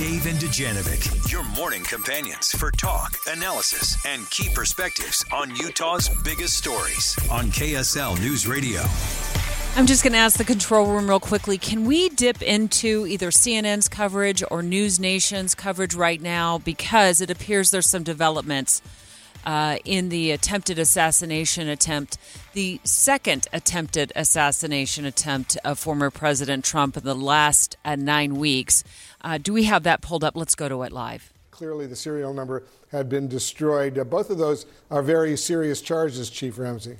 Dave and Dujanovic, your morning companions for talk, analysis, and key perspectives on Utah's biggest stories on KSL News Radio. I'm just going to ask the control room real quickly. Can we dip into either CNN's coverage or News Nation's coverage right now? Because it appears there's some developments in the attempted assassination attempt, the second attempted assassination attempt of former President Trump in the last 9 weeks. Do we have that pulled up? Let's go to it live. Clearly, the serial number had been destroyed. Both of those are very serious charges, Chief Ramsey.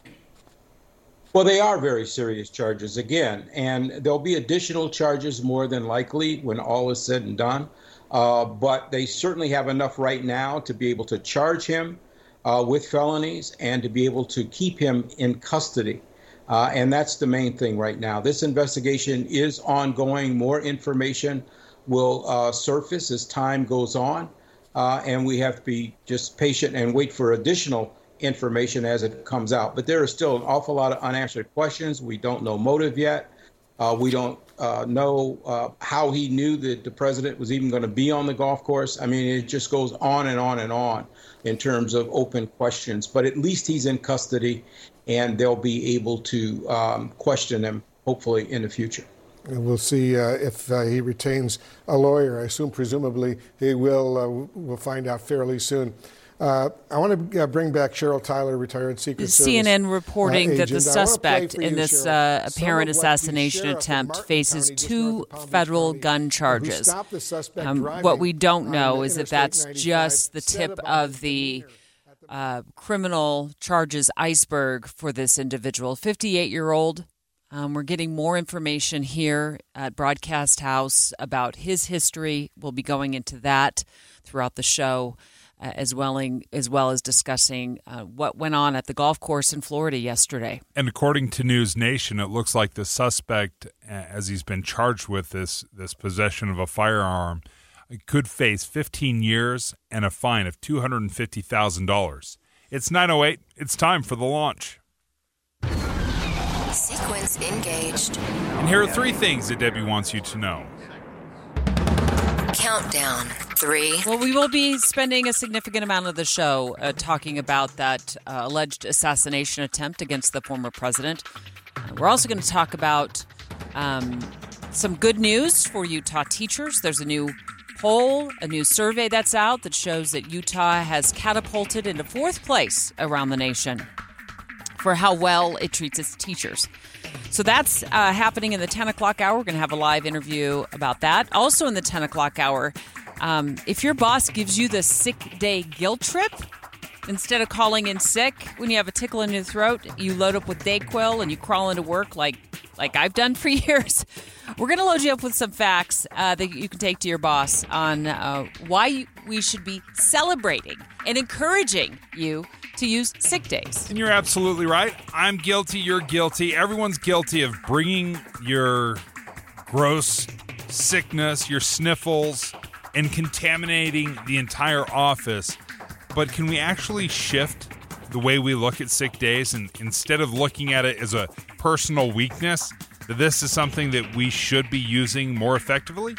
Well, they are very serious charges, again, and there'll be additional charges more than likely when all is said and done. But they certainly have enough right now to be able to charge him with felonies and to be able to keep him in custody. And that's the main thing right now. This investigation is ongoing. More information will surface as time goes on. And we have to be just patient and wait for additional information as it comes out. But there is still an awful lot of unanswered questions. We don't know motive yet. We don't know how he knew that the president was even going to be on the golf course. I mean, it just goes on and on and on in terms of open questions. But at least he's in custody, and they'll be able to question him, hopefully, in the future. And we'll see if he retains a lawyer. I assume, presumably, he will. We'll find out fairly soon. I want to bring back Cheryl Tyler, retired Secret Service CNN reporting that the suspect in this apparent Cheryl, assassination attempt faces 2 federal gun charges. What we don't know is if that's just the tip of the criminal charges iceberg for this individual. 58-year-old. We're getting more information here at Broadcast House about his history. We'll be going into that throughout the show. As well as discussing what went on at the golf course in Florida yesterday. And according to News Nation, it looks like the suspect, as he's been charged with this possession of a firearm, could face 15 years and a fine of $250,000. It's 9:08. It's time for the launch. Sequence engaged. And here are 3 things that Debbie wants you to know. Countdown. 3. Well, we will be spending a significant amount of the show talking about that alleged assassination attempt against the former president. We're also going to talk about some good news for Utah teachers. There's a new poll, a new survey that's out that shows that Utah has catapulted into 4th place around the nation for how well it treats its teachers. So that's happening in the 10 o'clock hour. We're going to have a live interview about that. Also in the 10 o'clock hour, if your boss gives you the sick day guilt trip, instead of calling in sick when you have a tickle in your throat, you load up with Dayquil and you crawl into work like I've done for years. We're going to load you up with some facts that you can take to your boss on why we should be celebrating and encouraging you to use sick days. And you're absolutely right. I'm guilty. You're guilty. Everyone's guilty of bringing your gross sickness, your sniffles, and contaminating the entire office. But can we actually shift the way we look at sick days, and instead of looking at it as a personal weakness, that this is something that we should be using more effectively?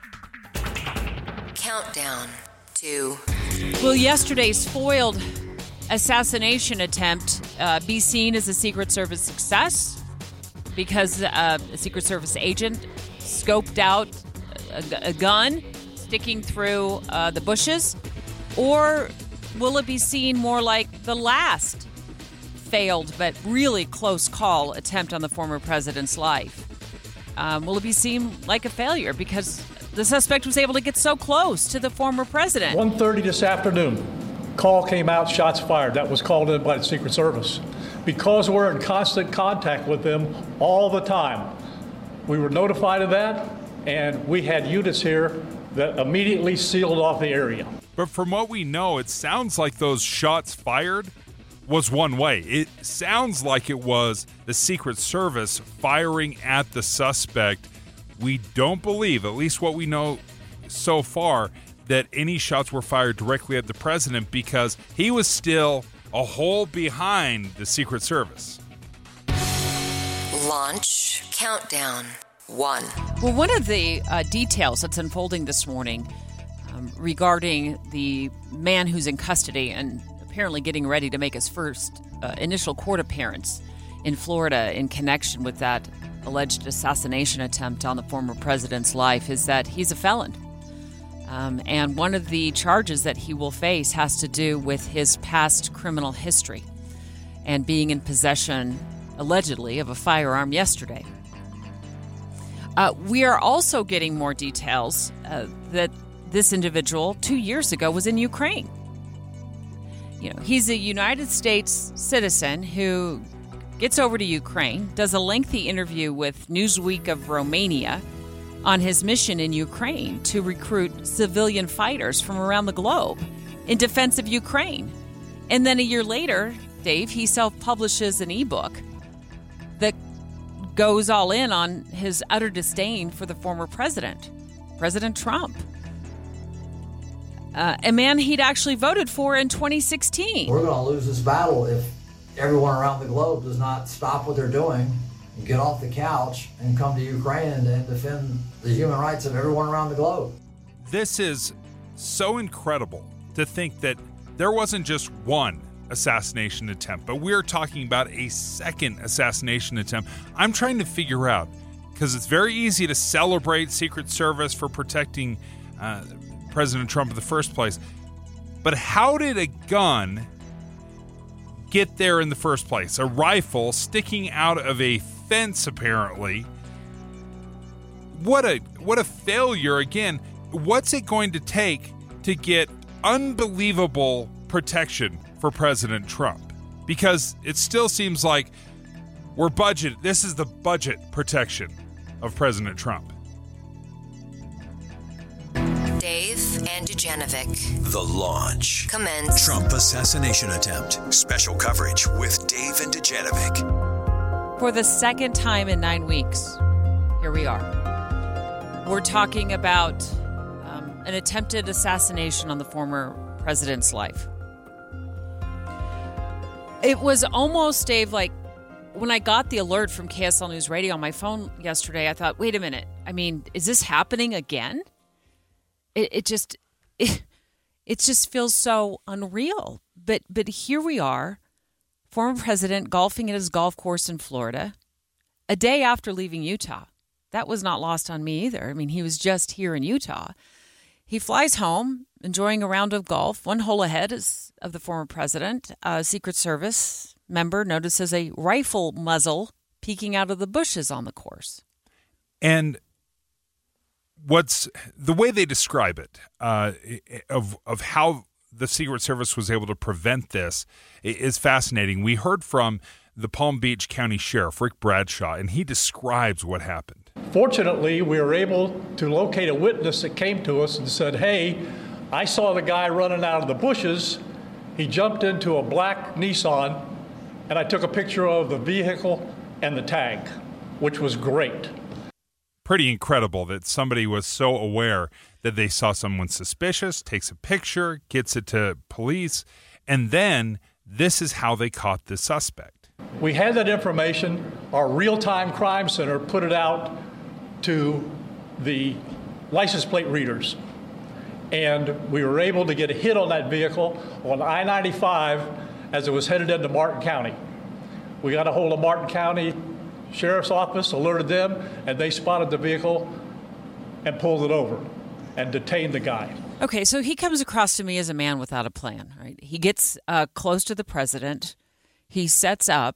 Countdown. 2. Will yesterday's foiled assassination attempt be seen as a Secret Service success because a Secret Service agent scoped out a gun sticking through the bushes? Or will it be seen more like the last failed but really close call attempt on the former president's life? Will it be seen like a failure because the suspect was able to get so close to the former president? 1:30 this afternoon, call came out, shots fired. That was called in by the Secret Service. Because we're in constant contact with them all the time, we were notified of that, and we had units here that immediately sealed off the area. But from what we know, it sounds like those shots fired was one way. It sounds like it was the Secret Service firing at the suspect. We don't believe, at least what we know so far, that any shots were fired directly at the president because he was still a hole behind the Secret Service. Launch countdown. 1. Well, one of the details that's unfolding this morning regarding the man who's in custody and apparently getting ready to make his first initial court appearance in Florida in connection with that alleged assassination attempt on the former president's life is that he's a felon. And one of the charges that he will face has to do with his past criminal history and being in possession, allegedly, of a firearm yesterday. We are also getting more details that this individual 2 years ago was in Ukraine. He's a United States citizen who gets over to Ukraine, does a lengthy interview with Newsweek of Romania on his mission in Ukraine to recruit civilian fighters from around the globe in defense of Ukraine. And then a year later, Dave, he self-publishes an ebook that goes all in on his utter disdain for the former president, President Trump, a man he'd actually voted for in 2016. We're going to lose this battle if everyone around the globe does not stop what they're doing, get off the couch, and come to Ukraine and defend the human rights of everyone around the globe. This is so incredible to think that there wasn't just one assassination attempt, but we're talking about a second assassination attempt. I'm trying to figure out, because it's very easy to celebrate Secret Service for protecting President Trump in the first place, but how did a gun get there in the first place? A rifle sticking out of a fence, apparently. What a failure again. What's it going to take to get unbelievable protection for President Trump? Because it still seems like this is the budget protection of President Trump. Dave and Dujanovic. The Launch. Commence. Trump assassination attempt. Special coverage with Dave and Dujanovic. For the second time in 9 weeks, here we are. We're talking about an attempted assassination on the former president's life. It was almost, Dave, like when I got the alert from KSL News Radio on my phone yesterday, I thought, wait a minute. I mean, is this happening again? It just feels so unreal. But here we are, former president golfing at his golf course in Florida, a day after leaving Utah. That was not lost on me either. I mean, he was just here in Utah. He flies home, enjoying a round of golf, one hole ahead of the former president. A Secret Service member notices a rifle muzzle peeking out of the bushes on the course. And what's the way they describe it of how the Secret Service was able to prevent this is fascinating. We heard from the Palm Beach County Sheriff, Rick Bradshaw, and he describes what happened. Fortunately, we were able to locate a witness that came to us and said, hey, I saw the guy running out of the bushes. He jumped into a black Nissan, and I took a picture of the vehicle and the tag, which was great. Pretty incredible that somebody was so aware that they saw someone suspicious, takes a picture, gets it to police, and then this is how they caught the suspect. We had that information. Our real-time crime center put it out to the license plate readers. And we were able to get a hit on that vehicle on I-95 as it was headed into Martin County. We got a hold of Martin County Sheriff's Office, alerted them, and they spotted the vehicle and pulled it over and detained the guy. Okay, so he comes across to me as a man without a plan, right? He gets close to the president. He sets up,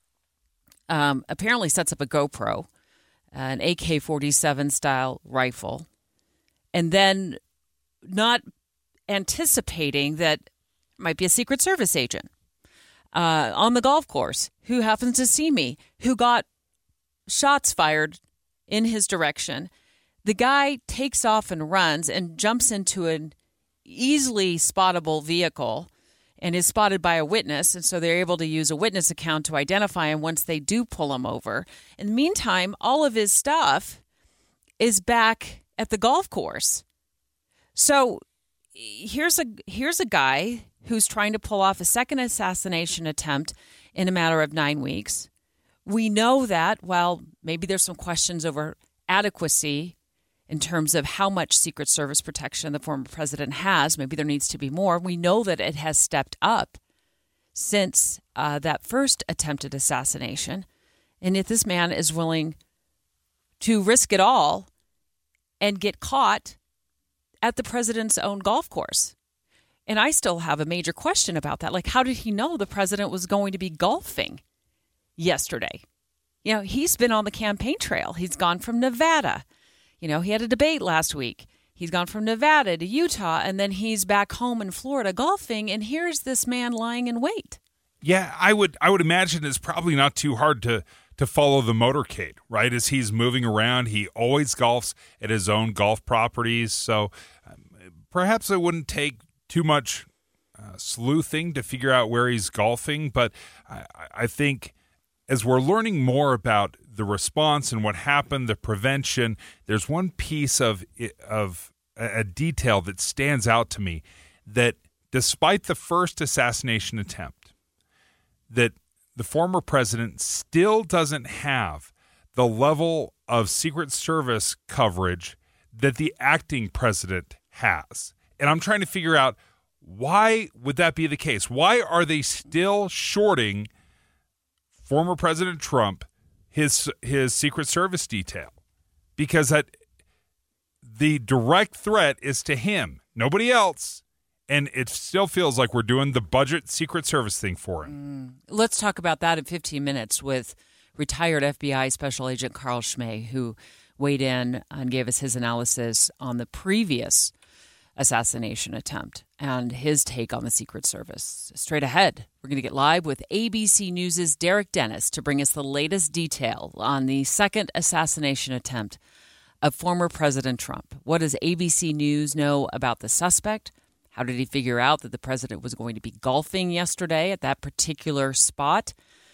apparently sets up a GoPro, an AK-47 style rifle, and then not anticipating that might be a Secret Service agent on the golf course who happens to see me, who got shots fired in his direction. The guy takes off and runs and jumps into an easily spottable vehicle and is spotted by a witness, and so they're able to use a witness account to identify him once they do pull him over. In the meantime, all of his stuff is back at the golf course. So here's a guy who's trying to pull off a second assassination attempt in a matter of 9 weeks. We know that while maybe there's some questions over adequacy in terms of how much Secret Service protection the former president has. Maybe there needs to be more. We know that it has stepped up since that first attempted assassination. And if this man is willing to risk it all and get caught at the president's own golf course. And I still have a major question about that. Like, how did he know the president was going to be golfing yesterday? You know, he's been on the campaign trail. He's gone from Nevada. You know, he had a debate last week. He's gone from Nevada to Utah, and then he's back home in Florida golfing, and here's this man lying in wait. Yeah, I would imagine it's probably not too hard to follow the motorcade, right? As he's moving around, he always golfs at his own golf properties. So perhaps it wouldn't take too much sleuthing to figure out where he's golfing. But I think as we're learning more about the response and what happened, the prevention, there's one piece of a detail that stands out to me, that despite the first assassination attempt, that the former president still doesn't have the level of Secret Service coverage that the acting president has. And I'm trying to figure out, why would that be the case? Why are they still shorting former President Trump his Secret Service detail? Because the direct threat is to him, nobody else. And it still feels like we're doing the budget Secret Service thing for him. Let's talk about that in 15 minutes with retired FBI Special Agent Carl Schmay, who weighed in and gave us his analysis on the previous assassination attempt and his take on the Secret Service. Straight ahead, we're going to get live with ABC News' Derek Dennis to bring us the latest detail on the second assassination attempt of former President Trump. What does ABC News know about the suspect? How did he figure out that the president was going to be golfing yesterday at that particular spot?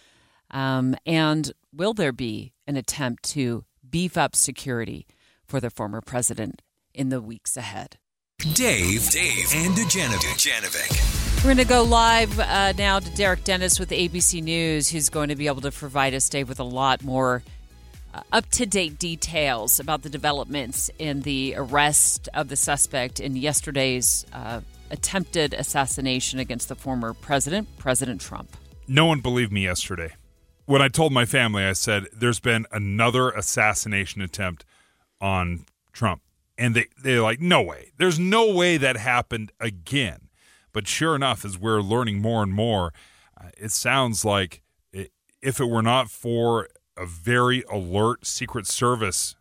And will there be an attempt to beef up security for the former president in the weeks ahead? Dave, and Dujanovic. We're going to go live now to Derek Dennis with ABC News, who's going to be able to provide us, Dave, with a lot more up-to-date details about the developments in the arrest of the suspect in yesterday's attempted assassination against the former president, President Trump. No one believed me yesterday. When I told my family, I said, there's been another assassination attempt on Trump. And they're like, no way. There's no way that happened again. But sure enough, as we're learning more and more, it sounds like if it were not for a very alert Secret Service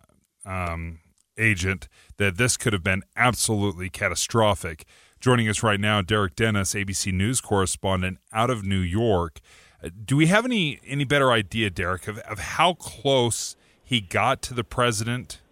agent, that this could have been absolutely catastrophic. Joining us right now, Derek Dennis, ABC News correspondent out of New York. Do we have any better idea, Derek, of how close he got to the president?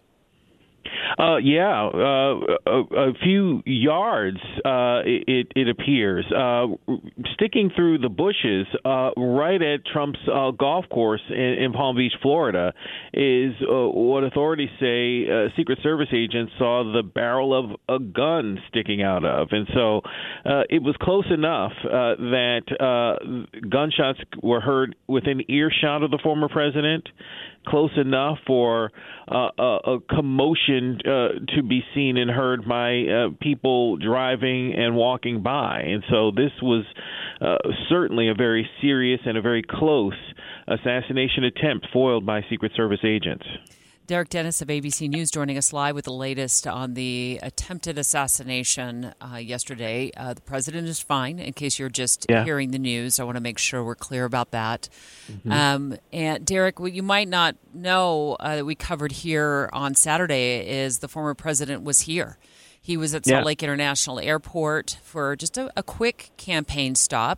A few yards, it appears. Sticking through the bushes right at Trump's golf course in Palm Beach, Florida, is what authorities say Secret Service agents saw the barrel of a gun sticking out of. And so it was close enough that gunshots were heard within earshot of the former president, close enough for a commotion to be seen and heard by people driving and walking by. And so this was certainly a very serious and a very close assassination attempt foiled by Secret Service agents. Derek Dennis of ABC News joining us live with the latest on the attempted assassination yesterday. The president is fine, in case you're just hearing the news. I want to make sure we're clear about that. Mm-hmm. And Derek, what you might not know that we covered here on Saturday is the former president was here. He was at Salt Lake International Airport for just a quick campaign stop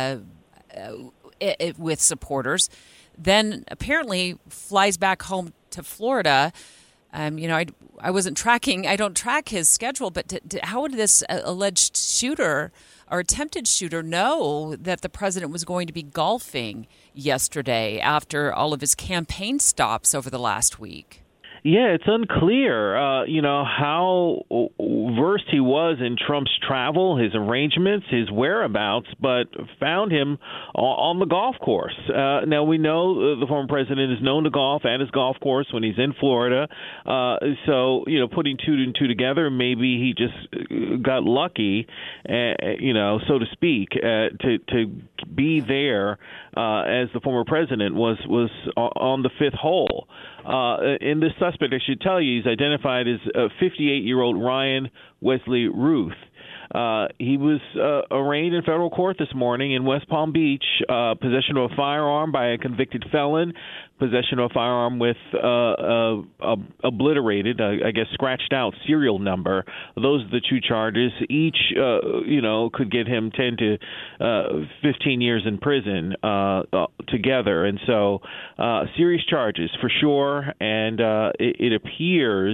with supporters. Then apparently flies back home to Florida. I wasn't tracking. I don't track his schedule, but how would this alleged shooter or attempted shooter know that the president was going to be golfing yesterday after all of his campaign stops over the last week? Yeah, it's unclear, how versed he was in Trump's travel, his arrangements, his whereabouts, but found him on the golf course. Now, we know the former president is known to golf at his golf course when he's in Florida. So, putting two and two together, maybe he just got lucky, so to speak, to be there as the former president was on the fifth hole. In this suspect, I should tell you, he's identified as 58-year-old Ryan Wesley Ruth. He was arraigned in federal court this morning in West Palm Beach, possession of a firearm by a convicted felon, possession of a firearm with obliterated, scratched out serial number. Those are the two charges. Each, could get him 10 to 15 years in prison together. And so serious charges for sure. And it appears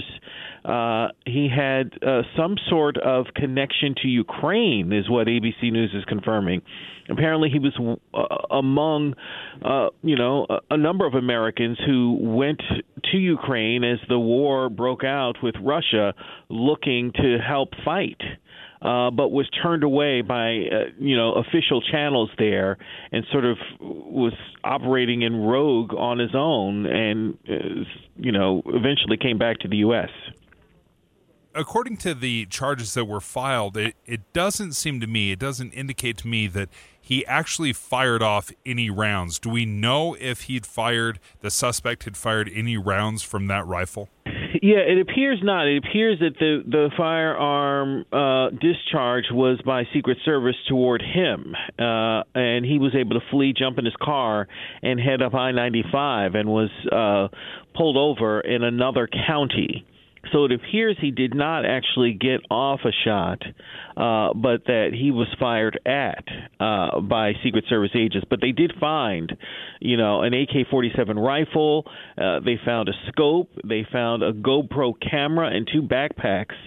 he had some sort of connection to Ukraine, is what ABC News is confirming. Apparently, he was among, a number of Americans who went to Ukraine as the war broke out with Russia, looking to help fight, but was turned away by, official channels there, and sort of was operating in rogue on his own, and, eventually came back to the U.S. According to the charges that were filed, it doesn't indicate to me that he actually fired off any rounds. Do we know if the suspect had fired any rounds from that rifle? Yeah, it appears not. It appears that the firearm discharge was by Secret Service toward him, and he was able to flee, jump in his car, and head up I-95 and was pulled over in another county. So it appears he did not actually get off a shot, but that he was fired at by Secret Service agents. But they did find, an AK-47 rifle. They found a scope. They found a GoPro camera and two backpacks,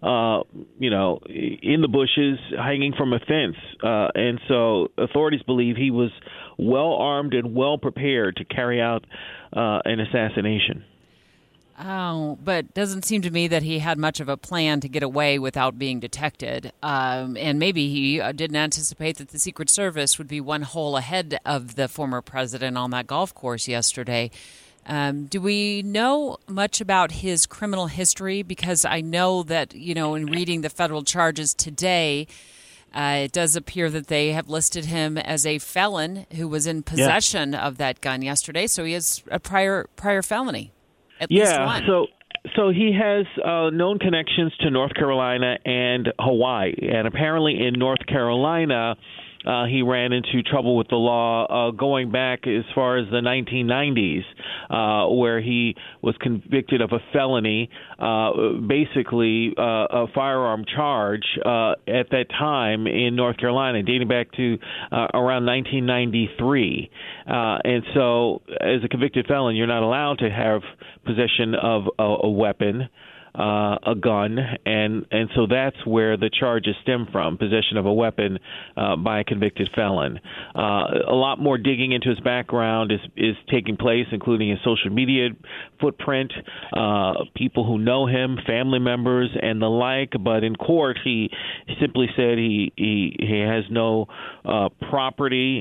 in the bushes hanging from a fence. And so authorities believe he was well armed and well prepared to carry out an assassination. Oh, but doesn't seem to me that he had much of a plan to get away without being detected. And maybe he didn't anticipate that the Secret Service would be one hole ahead of the former president on that golf course yesterday. Do we know much about his criminal history? Because I know that, in reading the federal charges today, it does appear that they have listed him as a felon who was in possession of that gun yesterday. So he has a prior felony. At least one. So he has known connections to North Carolina and Hawaii, and apparently in North Carolina, he ran into trouble with the law going back as far as the 1990s, where he was convicted of a felony, basically a firearm charge at that time in North Carolina, dating back to around 1993. And so as a convicted felon, you're not allowed to have possession of a weapon, a gun, and so that's where the charges stem from, possession of a weapon by a convicted felon. A lot more digging into his background is taking place, including his social media footprint, people who know him, family members, and the like. But in court, he simply said he has no property,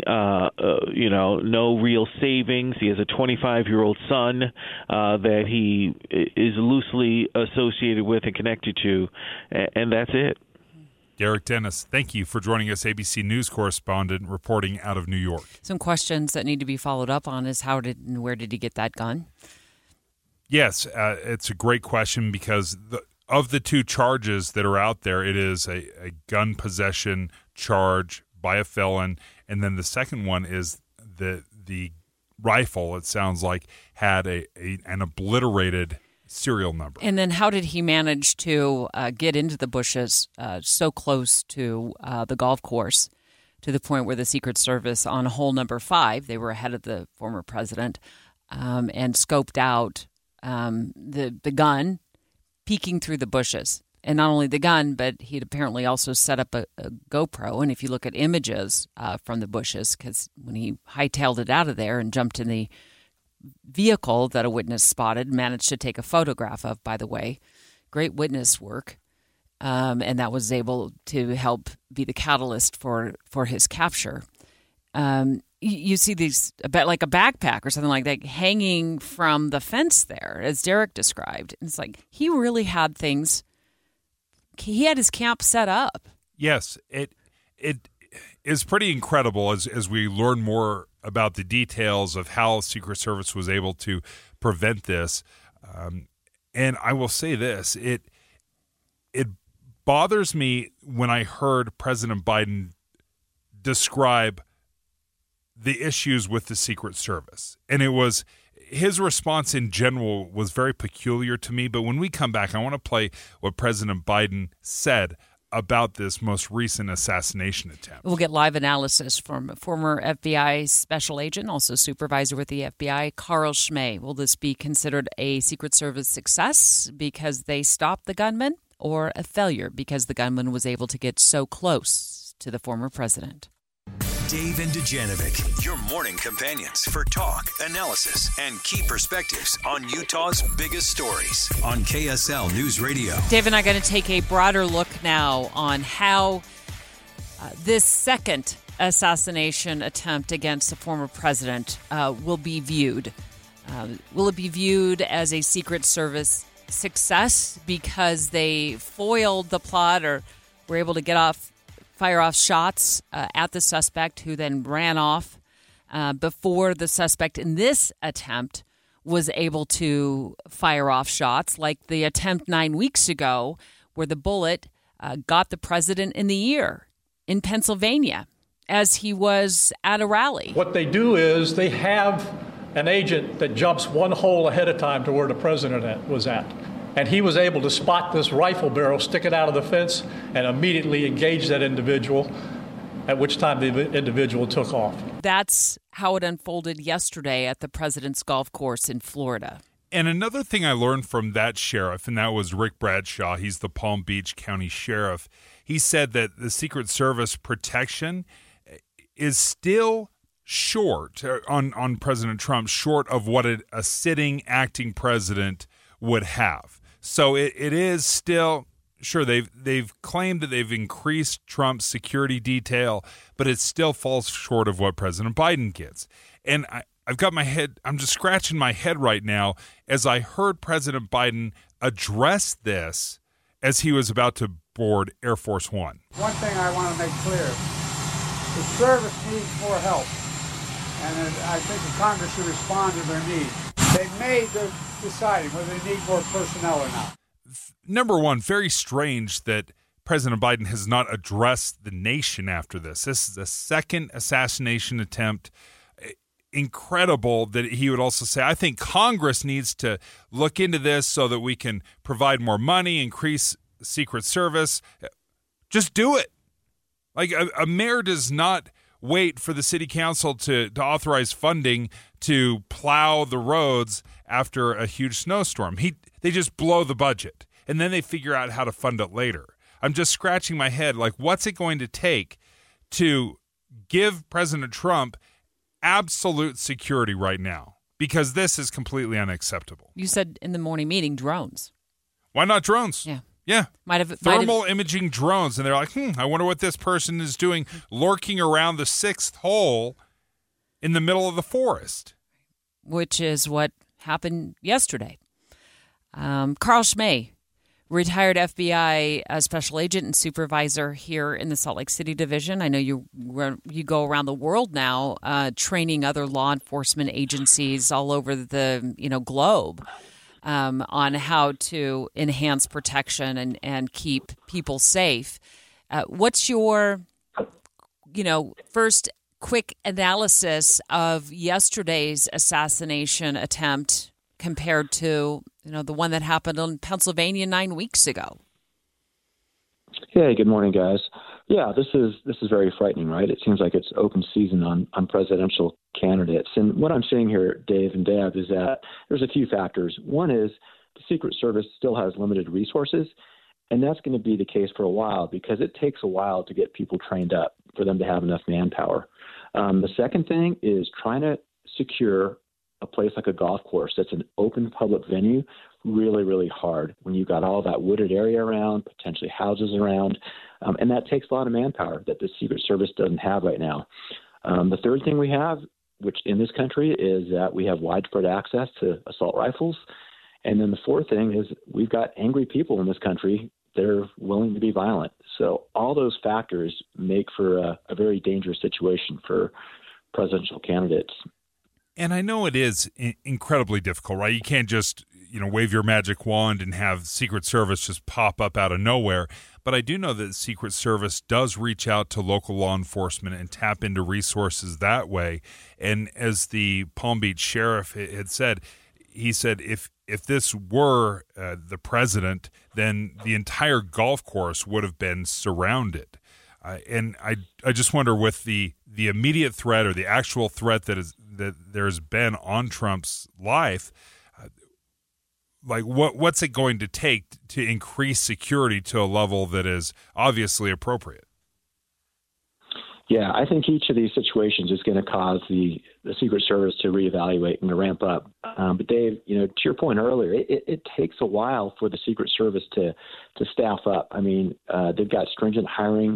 no real savings. He has a 25-year-old son that he is loosely associated with and connected to, and that's it. Derek Dennis, thank you for joining us, ABC News correspondent reporting out of New York. Some questions that need to be followed up on is where did he get that gun? Yes, it's a great question because of the two charges that are out there, it is a gun possession charge by a felon, and then the second one is the rifle, it sounds like, had an obliterated serial number. And then how did he manage to get into the bushes so close to the golf course to the point where the Secret Service on hole number 5, they were ahead of the former president, and scoped out the gun peeking through the bushes? And not only the gun, but he'd apparently also set up a GoPro. And if you look at images from the bushes, because when he hightailed it out of there and jumped in the vehicle that a witness spotted, managed to take a photograph of, by the way. Great witness work. And that was able to help be the catalyst for his capture. You see these, like a backpack or something like that, hanging from the fence there, as Derek described. And it's like he really had things. He had his camp set up. Yes, it is pretty incredible as we learn more about the details of how Secret Service was able to prevent this. And I will say this: it bothers me when I heard President Biden describe the issues with the Secret Service. And it was his response in general was very peculiar to me. But when we come back, I want to play what President Biden said about this most recent assassination attempt. We'll get live analysis from former FBI special agent, also supervisor with the FBI, Carl Schmay. Will this be considered a Secret Service success because they stopped the gunman, or a failure because the gunman was able to get so close to the former president? Dave and Dujanovic, your morning companions for talk, analysis, and key perspectives on Utah's biggest stories on KSL News Radio. Dave and I are going to take a broader look now on how this second assassination attempt against the former president will be viewed. Will it be viewed as a Secret Service success because they foiled the plot or were able to fire off shots at the suspect, who then ran off before the suspect in this attempt was able to fire off shots, like the attempt 9 weeks ago where the bullet got the president in the ear in Pennsylvania as he was at a rally. What they do is they have an agent that jumps one hole ahead of time to where the president was at. And he was able to spot this rifle barrel, stick it out of the fence, and immediately engage that individual, at which time the individual took off. That's how it unfolded yesterday at the president's golf course in Florida. And another thing I learned from that sheriff, and that was Rick Bradshaw, he's the Palm Beach County Sheriff, he said that the Secret Service protection is still short on President Trump, short of what a sitting acting president would have. So it is still, sure, they've claimed that they've increased Trump's security detail, but it still falls short of what President Biden gets. And I've got my head, I'm just scratching my head right now as I heard President Biden address this as he was about to board Air Force One. One thing I want to make clear, the service needs more help, and I think the Congress should respond to their needs. They've made their deciding whether they need more personnel or not. Number one, very strange that President Biden has not addressed the nation after this. This is the second assassination attempt. Incredible that he would also say, I think Congress needs to look into this so that we can provide more money, increase Secret Service. Just do it. Like a mayor does not wait for the city council to authorize funding to plow the roads after a huge snowstorm. They just blow the budget, and then they figure out how to fund it later. I'm just scratching my head, like, what's it going to take to give President Trump absolute security right now? Because this is completely unacceptable. You said in the morning meeting, drones. Why not drones? Yeah. Thermal imaging drones. And they're like, I wonder what this person is doing lurking around the sixth hole in the middle of the forest. Which is what happened yesterday. Carl Schmay, retired FBI special agent and supervisor here in the Salt Lake City division. I know you go around the world now training other law enforcement agencies all over the globe. On how to enhance protection and keep people safe. What's your, first quick analysis of yesterday's assassination attempt compared to, the one that happened in Pennsylvania 9 weeks ago? Hey, good morning, guys. Yeah, this is very frightening, right? It seems like it's open season on presidential candidates. And what I'm seeing here, Dave and Deb, is that there's a few factors. One is the Secret Service still has limited resources, and that's going to be the case for a while because it takes a while to get people trained up for them to have enough manpower. The second thing is trying to secure a place like a golf course that's an open public venue really, really hard when you've got all that wooded area around, potentially houses around, and that takes a lot of manpower that the Secret Service doesn't have right now. The third thing we have, which in this country, is that we have widespread access to assault rifles. And then the fourth thing is we've got angry people in this country. They're willing to be violent. So all those factors make for a very dangerous situation for presidential candidates. And I know it is incredibly difficult, right? You can't just, wave your magic wand and have Secret Service just pop up out of nowhere. But I do know that the Secret Service does reach out to local law enforcement and tap into resources that way. And as the Palm Beach sheriff had said, he said if this were the president, then the entire golf course would have been surrounded. And I just wonder, with the immediate threat or the actual threat that there's been on Trump's life, what's it going to take to increase security to a level that is obviously appropriate? Yeah, I think each of these situations is going to cause the Secret Service to reevaluate and to ramp up. But Dave, to your point earlier, it takes a while for the Secret Service to staff up. I mean, they've got stringent hiring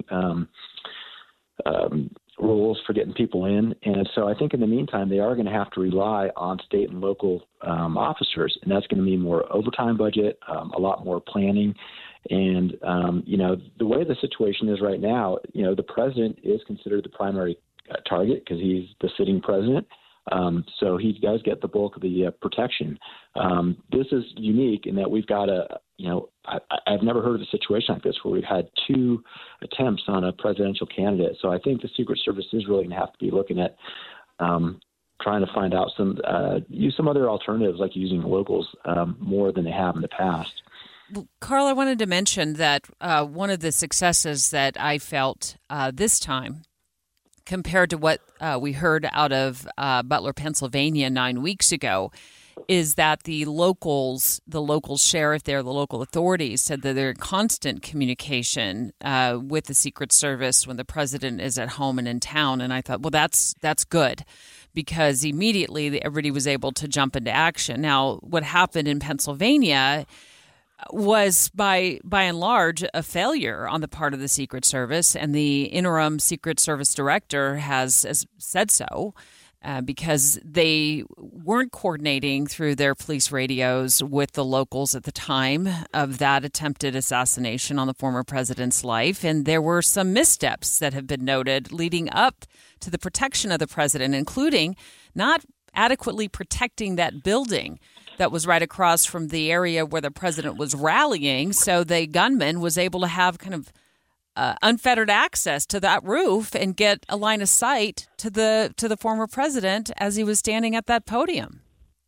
rules for getting people in. And so I think in the meantime, they are going to have to rely on state and local officers. And that's going to mean more overtime budget, a lot more planning. And, the way the situation is right now, the president is considered the primary target because he's the sitting president. So he does get the bulk of the protection. This is unique in that we've got I've never heard of a situation like this where we've had two attempts on a presidential candidate. So I think the Secret Service is really going to have to be looking at trying to find out use some other alternatives, like using locals more than they have in the past. Carl, I wanted to mention that one of the successes that I felt this time, compared to what we heard out of Butler, Pennsylvania 9 weeks ago, is that the local sheriff there, the local authorities, said that they're in constant communication with the Secret Service when the president is at home and in town. And I thought, well, that's good, because immediately everybody was able to jump into action. Now, what happened in Pennsylvania was by and large a failure on the part of the Secret Service, and the interim Secret Service director has said so, because they weren't coordinating through their police radios with the locals at the time of that attempted assassination on the former president's life. And there were some missteps that have been noted leading up to the protection of the president, including not adequately protecting that building that was right across from the area where the president was rallying. So the gunman was able to have kind of unfettered access to that roof and get a line of sight to the former president as he was standing at that podium.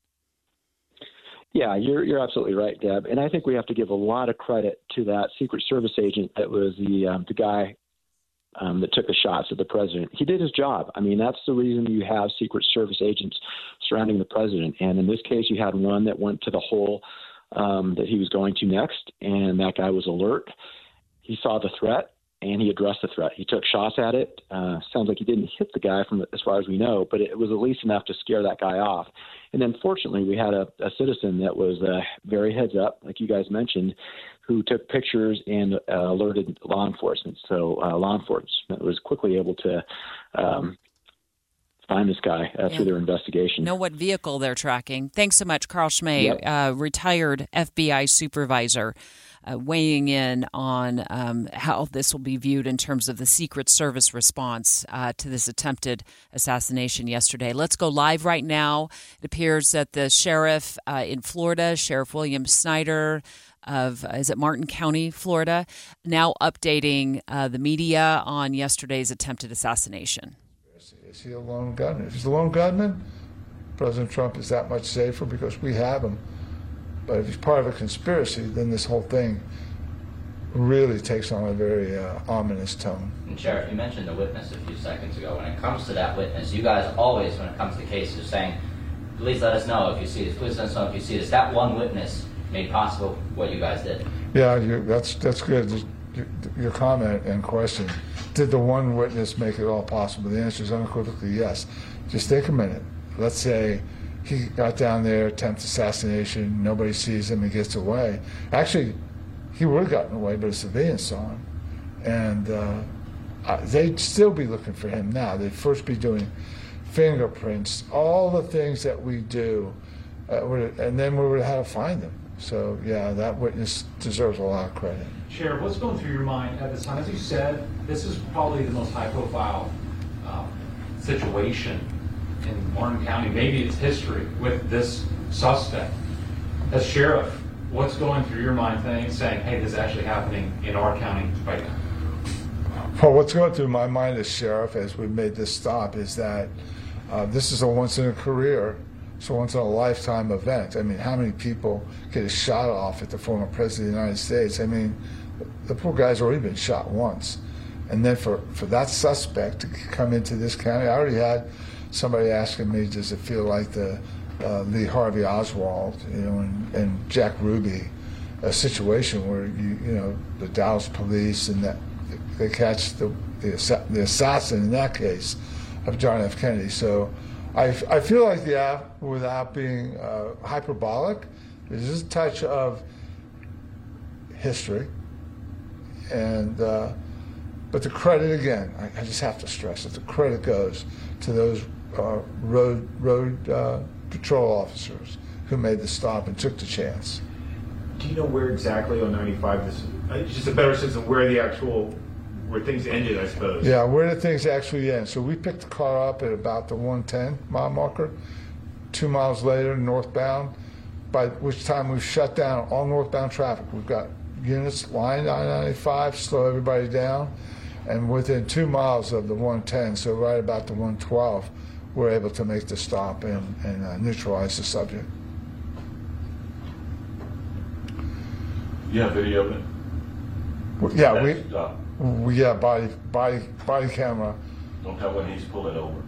Yeah, you're absolutely right, Deb. And I think we have to give a lot of credit to that Secret Service agent that was the guy that took the shots at the president. He did his job. I mean, that's the reason you have Secret Service agents surrounding the president. And in this case, you had one that went to the hole that he was going to next, and that guy was alert. He saw the threat, and he addressed the threat. He took shots at it. Sounds like he didn't hit the guy as far as we know, but it was at least enough to scare that guy off. And then fortunately, we had a citizen that was very heads up, like you guys mentioned, who took pictures and alerted law enforcement. So law enforcement was quickly able to find this guy through their investigation. Know what vehicle they're tracking. Thanks so much, Carl Schmay, retired FBI supervisor, weighing in on how this will be viewed in terms of the Secret Service response to this attempted assassination yesterday. Let's go live right now. It appears that the sheriff in Florida, Sheriff William Snyder of, is it Martin County, Florida, now updating the media on yesterday's attempted assassination. Is he a lone gunman? If he's a lone gunman, President Trump is that much safer because we have him. But if he's part of a conspiracy, then this whole thing really takes on a very ominous tone. And Sheriff, you mentioned the witness a few seconds ago. When it comes to that witness, you guys always, when it comes to cases, saying, please let us know if you see this. Please let us know if you see this. That one witness made possible what you guys did. Yeah, that's good. Your comment and question. Did the one witness make it all possible? The answer is unequivocally yes. Just take a minute. Let's say he got down there, attempt assassination, nobody sees him, he gets away. Actually, he would have gotten away, but a civilian saw him. And they'd still be looking for him now. They'd first be doing fingerprints, all the things that we do, and then we would have had to find him. So, yeah, that witness deserves a lot of credit. Sheriff, what's going through your mind at this time? As you said, this is probably the most high-profile situation in Martin County, maybe its history, with this suspect. As sheriff, what's going through your mind saying, hey, this is actually happening in our county right now? Well, what's going through my mind as sheriff as we made this stop is that this is a once-in-a-career, it's a once-in-a-lifetime event. I mean, how many people get a shot off at the former president of the United States? I mean, the poor guy's already been shot once. And then for that suspect to come into this county, I already had somebody asking me, does it feel like the Lee Harvey Oswald, and Jack Ruby, a situation where the Dallas police and that they catch the assassin in that case of John F. Kennedy. So I feel like, yeah, without being hyperbolic, there's a touch of history, and but the credit, again, I just have to stress that the credit goes to those road patrol officers who made the stop and took the chance. Do you know where exactly on 95 this? It's just a better sense of where things ended, I suppose. Yeah, where did things actually end? So we picked the car up at about the 110 mile marker. 2 miles later, northbound, by which time we've shut down all northbound traffic. We've got units lined on 95, slow everybody down, and within 2 miles of the 110, so right about the 112, we're able to make the stop and neutralize the subject. You have video of it? Yeah, we body camera. Don't tell when he's pulling over.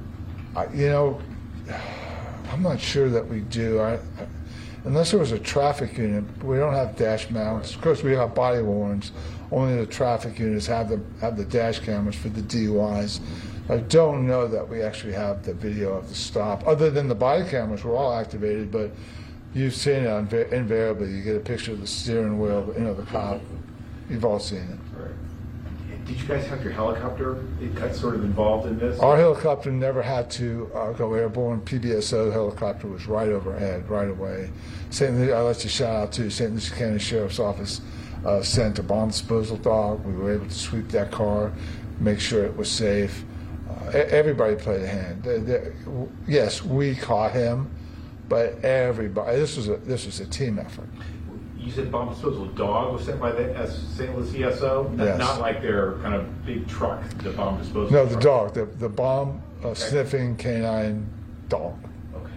I'm not sure that we do. Unless there was a traffic unit, we don't have dash mounts. Of course, we have body warrants. Only the traffic units have the dash cameras for the DUIs. I don't know that we actually have the video of the stop. Other than the body cameras, we're all activated, but you've seen it invariably. You get a picture of the steering wheel, the cop. You've all seen it. Right. Did you guys have your helicopter? It got sort of involved in this? Our helicopter never had to go airborne. PBSO helicopter was right overhead, right away. I'd like to shout out to St. Lucie County Sheriff's Office sent a bomb disposal dog. We were able to sweep that car, make sure it was safe. Everybody played a hand. Yes, we caught him, but everybody. This was a team effort. You said bomb disposal dog was sent by the St. Lucie SO? Yes. Not like their kind of big truck, the bomb disposal No, truck. the dog, the bomb sniffing canine dog. Okay.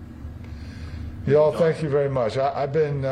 Y'all, thank you very much. I've been.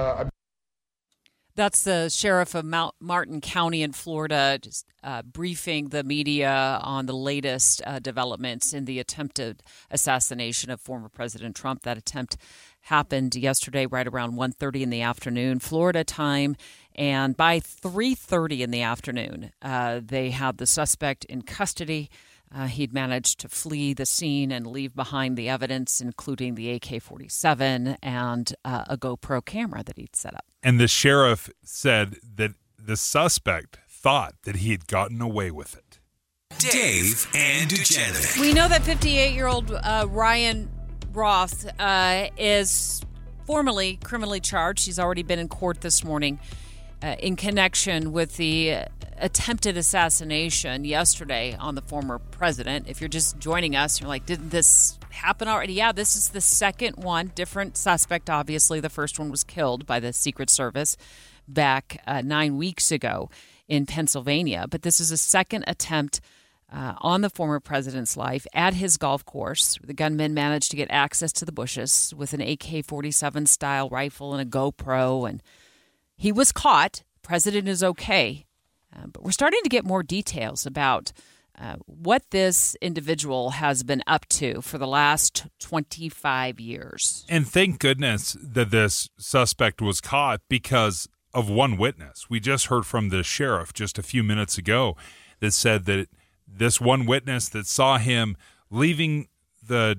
That's the sheriff of Martin County in Florida, just briefing the media on the latest developments in the attempted assassination of former President Trump. That attempt happened yesterday right around 1:30 in the afternoon, Florida time. And by 3:30 in the afternoon, they had the suspect in custody. He'd managed to flee the scene and leave behind the evidence, including the AK-47 and a GoPro camera that he'd set up. And the sheriff said that the suspect thought that he had gotten away with it. Dave and Dujanovic. We know that 58-year-old Ryan Roth is formally criminally charged. He's already been in court this morning in connection with the attempted assassination yesterday on the former president. If you're just joining us, you're like, didn't this happen already? Yeah, this is the second one. Different suspect, obviously. The first one was killed by the Secret Service back 9 weeks ago in Pennsylvania. But this is a second attempt on the former president's life at his golf course. The gunman managed to get access to the bushes with an AK-47 style rifle and a GoPro, and he was caught. President is okay. But we're starting to get more details about what this individual has been up to for the last 25 years. And thank goodness that this suspect was caught because of one witness. We just heard from the sheriff just a few minutes ago that said that this one witness that saw him leaving the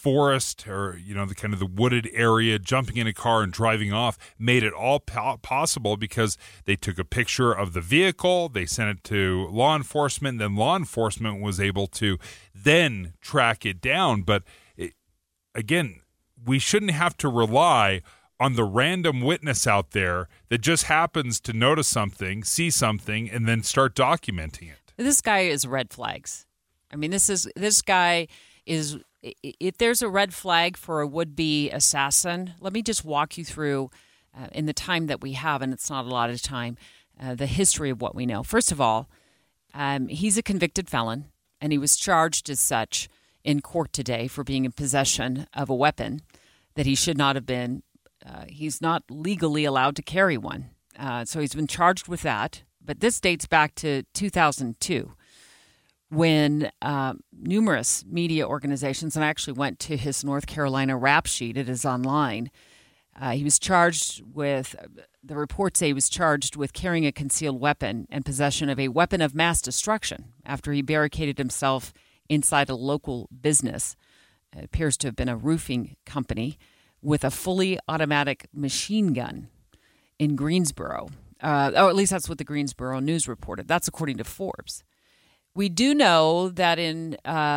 forest or, the kind of the wooded area, jumping in a car and driving off, made it all possible because they took a picture of the vehicle, they sent it to law enforcement, then law enforcement was able to then track it down. But again, we shouldn't have to rely on the random witness out there that just happens to notice something, see something, and then start documenting it. This guy is red flags. I mean, this guy is, if there's a red flag for a would-be assassin, let me just walk you through, in the time that we have, and it's not a lot of time, the history of what we know. First of all, he's a convicted felon, and he was charged as such in court today for being in possession of a weapon that he should not have been. He's not legally allowed to carry one. So he's been charged with that. But this dates back to 2002 when numerous media organizations, and I actually went to his North Carolina rap sheet, it is online. He was charged with, the reports say he was charged with carrying a concealed weapon and possession of a weapon of mass destruction after he barricaded himself inside a local business. It appears to have been a roofing company with a fully automatic machine gun in Greensboro. Or at least that's what the Greensboro News reported. That's according to Forbes. We do know that in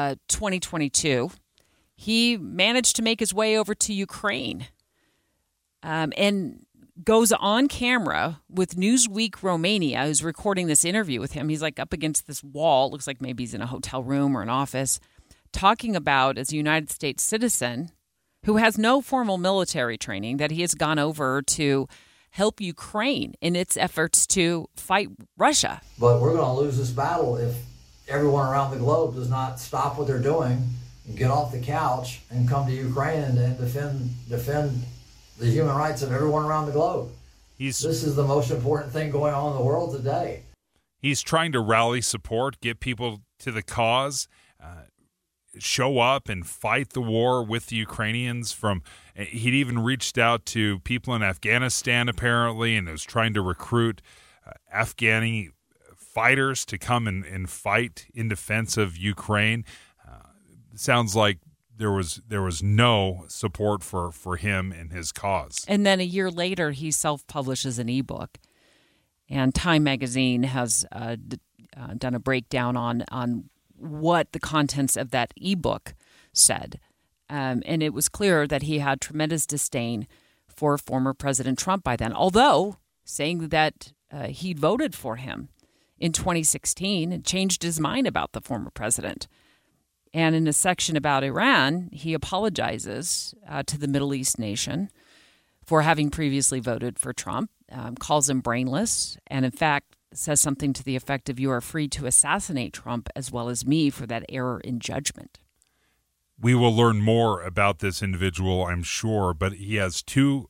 2022, he managed to make his way over to Ukraine and goes on camera with Newsweek Romania, who's recording this interview with him. He's like up against this wall. Looks like maybe he's in a hotel room or an office, talking about, as a United States citizen who has no formal military training, that he has gone over to help Ukraine in its efforts to fight Russia. But we're going to lose this battle if everyone around the globe does not stop what they're doing and get off the couch and come to Ukraine and defend the human rights of everyone around the globe. This is the most important thing going on in the world today. He's trying to rally support, get people to the cause, show up and fight the war with the Ukrainians. He'd even reached out to people in Afghanistan, apparently, and was trying to recruit Afghani fighters to come and fight in defense of Ukraine. Sounds like there was no support for him and his cause. And then a year later, he self-publishes an ebook, and Time Magazine has done a breakdown on what the contents of that ebook said. And it was clear that he had tremendous disdain for former President Trump by then, although saying that he'd voted for him in 2016 and changed his mind about the former president. And in a section about Iran, he apologizes to the Middle East nation for having previously voted for Trump, calls him brainless, and in fact says something to the effect of, "You are free to assassinate Trump as well as me for that error in judgment." We will learn more about this individual, I'm sure, but he has two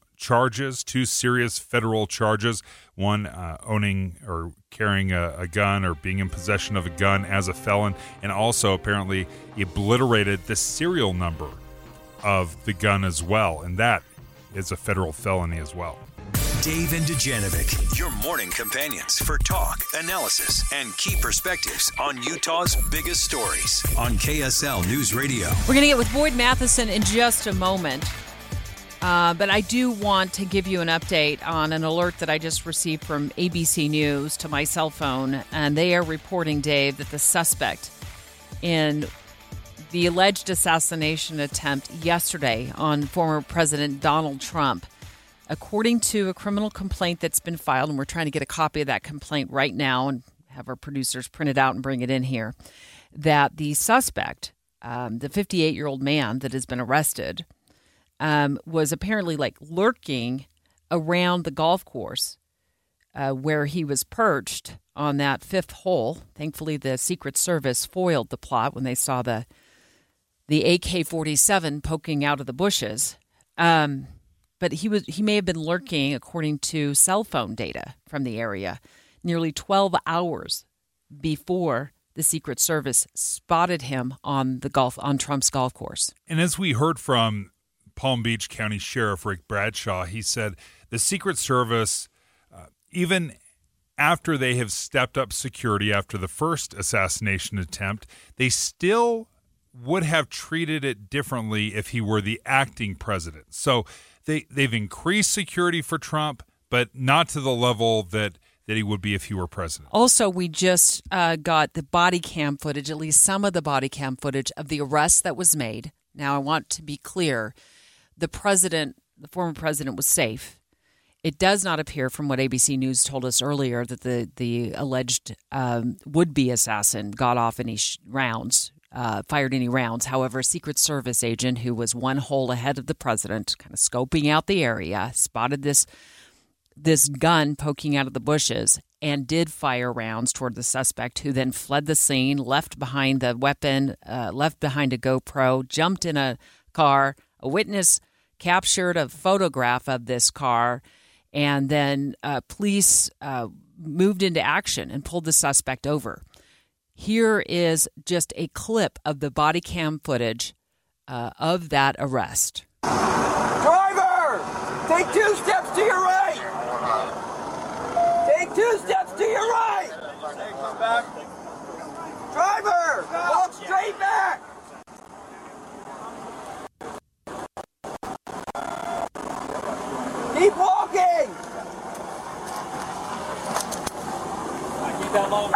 serious federal charges, one owning or carrying a gun or being in possession of a gun as a felon, and also apparently obliterated the serial number of the gun as well, and that is a federal felony as well. Dave and Dujanovic, your morning companions for talk, analysis, and key perspectives on Utah's biggest stories on KSL News Radio. We're going to get with Boyd Matheson in just a moment. But I do want to give you an update on an alert that I just received from ABC News to my cell phone. And they are reporting, Dave, that the suspect in the alleged assassination attempt yesterday on former President Donald Trump, according to a criminal complaint that's been filed, and we're trying to get a copy of that complaint right now and have our producers print it out and bring it in here, that the suspect, the 58-year-old man that has been arrested, was apparently lurking around the golf course where he was perched on that fifth hole. Thankfully, the Secret Service foiled the plot when they saw the AK-47 poking out of the bushes. But he may have been lurking, according to cell phone data from the area, nearly 12 hours before the Secret Service spotted him on Trump's golf course. And as we heard from Palm Beach County Sheriff Rick Bradshaw, he said the Secret Service, even after they have stepped up security after the first assassination attempt, they still would have treated it differently if he were the acting president. So they've increased security for Trump, but not to the level that he would be if he were president. Also, we just got the body cam footage, at least some of the body cam footage of the arrest that was made. Now, I want to be clear. The former president was safe. It does not appear from what ABC News told us earlier that the alleged would-be assassin got off any rounds, fired any rounds. However, a Secret Service agent who was one hole ahead of the president, kind of scoping out the area, spotted this gun poking out of the bushes and did fire rounds toward the suspect, who then fled the scene, left behind the weapon, left behind a GoPro, jumped in a car. A witness captured a photograph of this car, and then police moved into action and pulled the suspect over. Here is just a clip of the body cam footage of that arrest. Driver, take 2 steps to your right. Take 2 steps to your right. Driver, walk straight back. Keep walking! Keep that long.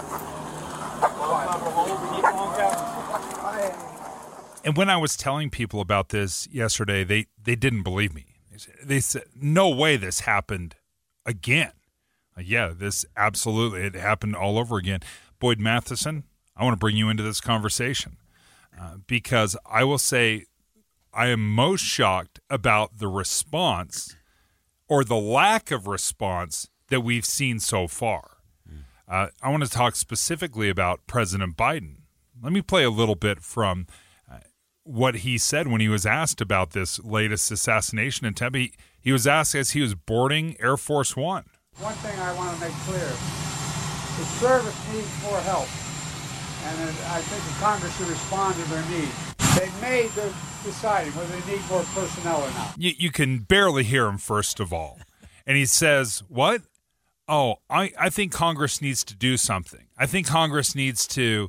And when I was telling people about this yesterday, they didn't believe me. They said, no way this happened again. Yeah, this absolutely, it happened all over again. Boyd Matheson, I want to bring you into this conversation because I will say I am most shocked about the response or the lack of response that we've seen so far. I want to talk specifically about President Biden. Let me play a little bit from what he said when he was asked about this latest assassination attempt. He was asked as he was boarding Air Force One. One thing I want to make clear, the service needs more help, and I think the Congress should respond to their needs. They've made the deciding whether they need more personnel or not. You can barely hear him, first of all. And he says, what? Oh, I think Congress needs to do something. I think Congress needs to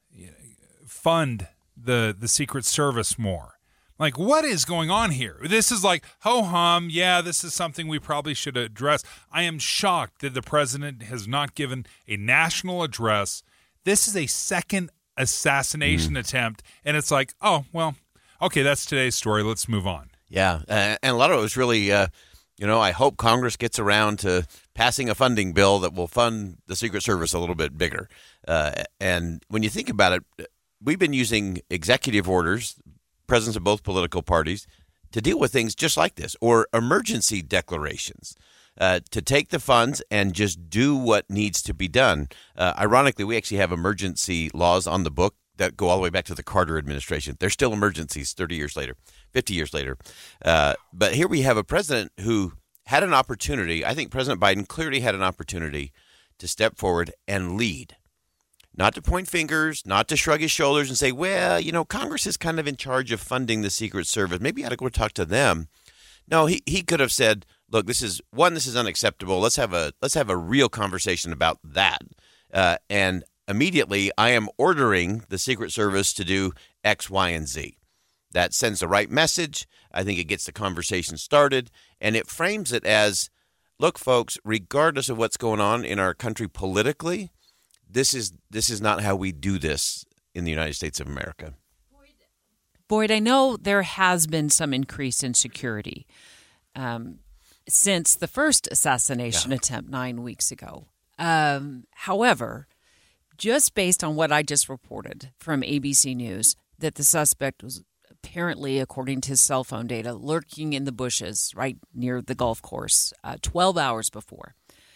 fund the Secret Service more. Like, what is going on here? This is like, ho-hum, yeah, this is something we probably should address. I am shocked that the president has not given a national address. This is a second assassination attempt, and it's like, oh, well, okay, that's today's story. Let's move on. Yeah, and a lot of it was really, I hope Congress gets around to passing a funding bill that will fund the Secret Service a little bit bigger. And when you think about it, we've been using executive orders, presidents of both political parties, to deal with things just like this, or emergency declarations, to take the funds and just do what needs to be done. Ironically, we actually have emergency laws on the book that go all the way back to the Carter administration. They're still emergencies 30 years later, 50 years later. But here we have a president who had an opportunity. I think President Biden clearly had an opportunity to step forward and lead. Not to point fingers, not to shrug his shoulders and say, well, Congress is kind of in charge of funding the Secret Service. Maybe I ought to go talk to them. No, he could have said, look, this is unacceptable. Let's have a real conversation about that. And immediately I am ordering the Secret Service to do X, Y, and Z. That sends the right message. I think it gets the conversation started, and it frames it as, look, folks, regardless of what's going on in our country politically, this is not how we do this in the United States of America. Boyd, I know there has been some increase in security since the first assassination attempt 9 weeks ago. However, just based on what I just reported from ABC News, that the suspect was apparently, according to his cell phone data, lurking in the bushes right near the golf course 12 hours before.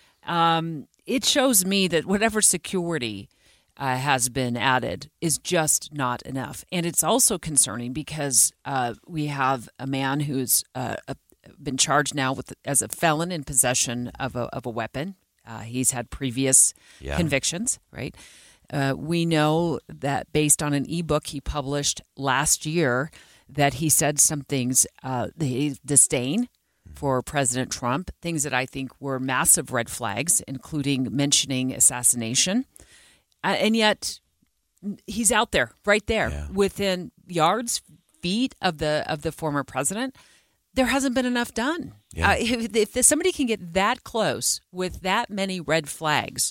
It shows me that whatever security has been added is just not enough. And it's also concerning because we have a man who's been charged now as a felon in possession of a weapon. He's had previous convictions, right? We know that based on an ebook he published last year that he said some things, the disdain for President Trump, things that I think were massive red flags, including mentioning assassination. And yet He's out there, right there, within yards, feet of the former president. There hasn't been enough done. Yeah. If somebody can get that close with that many red flags,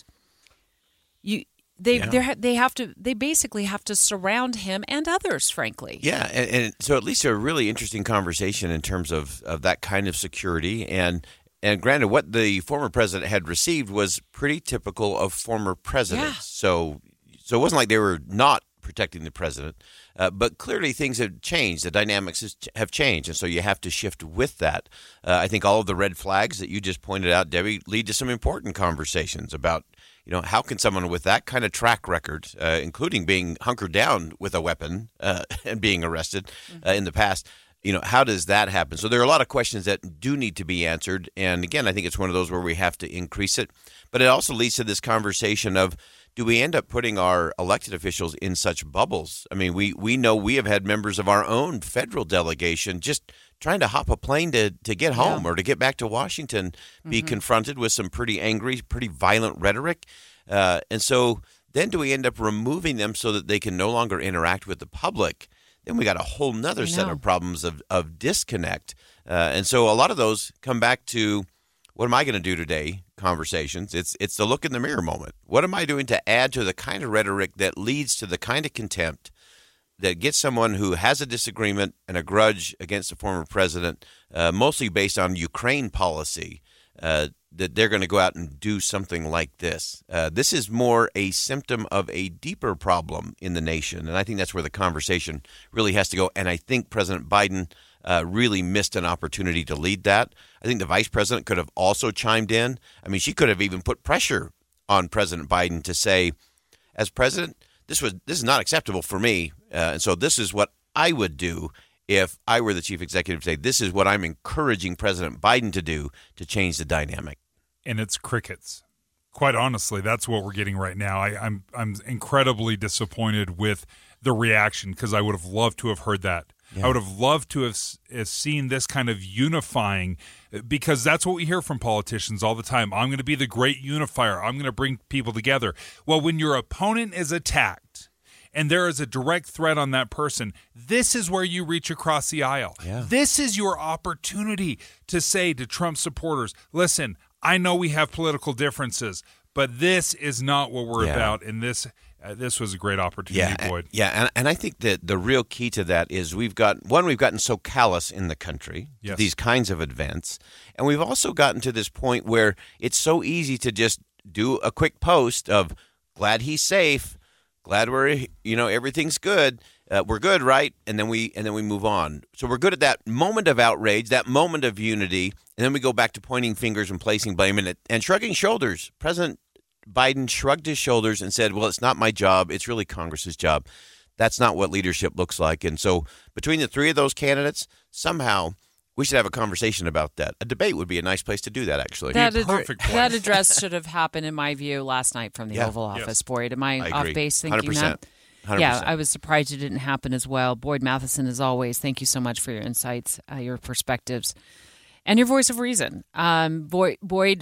they basically have to surround him and others, frankly. Yeah, and so at least a really interesting conversation in terms of that kind of security. And granted, what the former president had received was pretty typical of former presidents. So it wasn't like they were not protecting the president. But clearly things have changed. The dynamics have changed, and so you have to shift with that. I think all of the red flags that you just pointed out, Debbie, lead to some important conversations about, how can someone with that kind of track record, including being hunkered down with a weapon and being arrested in the past, how does that happen? So there are a lot of questions that do need to be answered. And again, I think it's one of those where we have to increase it. But it also leads to this conversation of, do we end up putting our elected officials in such bubbles? I mean, we know we have had members of our own federal delegation just trying to hop a plane to get home or to get back to Washington, be confronted with some pretty angry, pretty violent rhetoric. And so then do we end up removing them so that they can no longer interact with the public? Then we got a whole nother set of problems of disconnect. And so a lot of those come back to, what am I going to do today? Conversations. It's the look in the mirror moment. What am I doing to add to the kind of rhetoric that leads to the kind of contempt that gets someone who has a disagreement and a grudge against the former president, mostly based on Ukraine policy, that they're going to go out and do something like this? This is more a symptom of a deeper problem in the nation, and I think that's where the conversation really has to go. And I think President Biden really missed an opportunity to lead that. I think the vice president could have also chimed in. I mean, she could have even put pressure on President Biden to say, as president, this is not acceptable for me, and so this is what I would do if I were the chief executive. Say, this is what I'm encouraging President Biden to do to change the dynamic. And it's crickets. Quite honestly, that's what we're getting right now. I'm incredibly disappointed with the reaction, because I would have loved to have heard that. I would have loved to have seen this kind of unifying, because that's what we hear from politicians all the time. I'm going to be the great unifier. I'm going to bring people together. Well, when your opponent is attacked and there is a direct threat on that person, this is where you reach across the aisle. Yeah. This is your opportunity to say to Trump supporters, listen, I know we have political differences, but this is not what we're about, and this was a great opportunity, Boyd. Yeah, and I think that the real key to that is we've gotten so callous in the country to these kinds of events, and we've also gotten to this point where it's so easy to just do a quick post of, glad he's safe, glad we're, everything's good, we're good, right? And then we move on. So we're good at that moment of outrage, that moment of unity, and then we go back to pointing fingers and placing blame and shrugging shoulders. President Biden shrugged his shoulders and said, well, it's not my job. It's really Congress's job. That's not what leadership looks like. And so between the three of those candidates, somehow we should have a conversation about that. A debate would be a nice place to do that, actually. That address should have happened, in my view, last night from the Oval Office. Boyd, am I off base thinking 100%. that? 100%. Yeah, I was surprised it didn't happen as well. Boyd Matheson, as always, thank you so much for your insights, your perspectives, and your voice of reason. Boyd,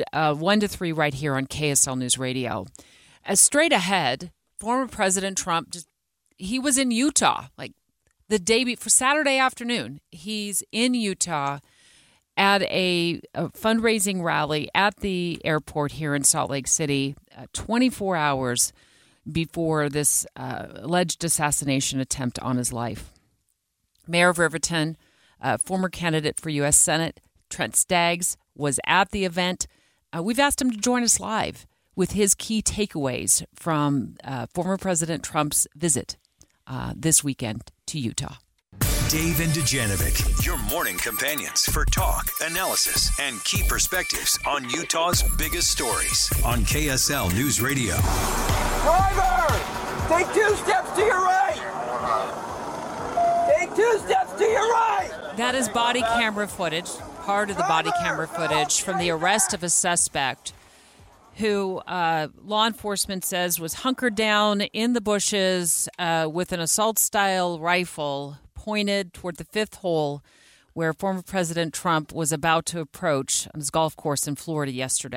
1 to 3 right here on KSL News Radio. Straight ahead, former President Trump, he was in Utah, like the day before, Saturday afternoon. He's in Utah at a fundraising rally at the airport here in Salt Lake City, 24 hours before this alleged assassination attempt on his life. Mayor of Riverton, former candidate for U.S. Senate, Trent Staggs, was at the event. We've asked him to join us live with his key takeaways from former President Trump's visit this weekend to Utah. Dave and Dujanovic, your morning companions for talk, analysis, and key perspectives on Utah's biggest stories on KSL News Radio. Driver, take 2 steps to your right. Take 2 steps to your right. That is body camera footage, part of the body camera footage from the arrest of a suspect who law enforcement says was hunkered down in the bushes with an assault-style rifle pointed toward the 5th hole where former President Trump was about to approach on his golf course in Florida yesterday.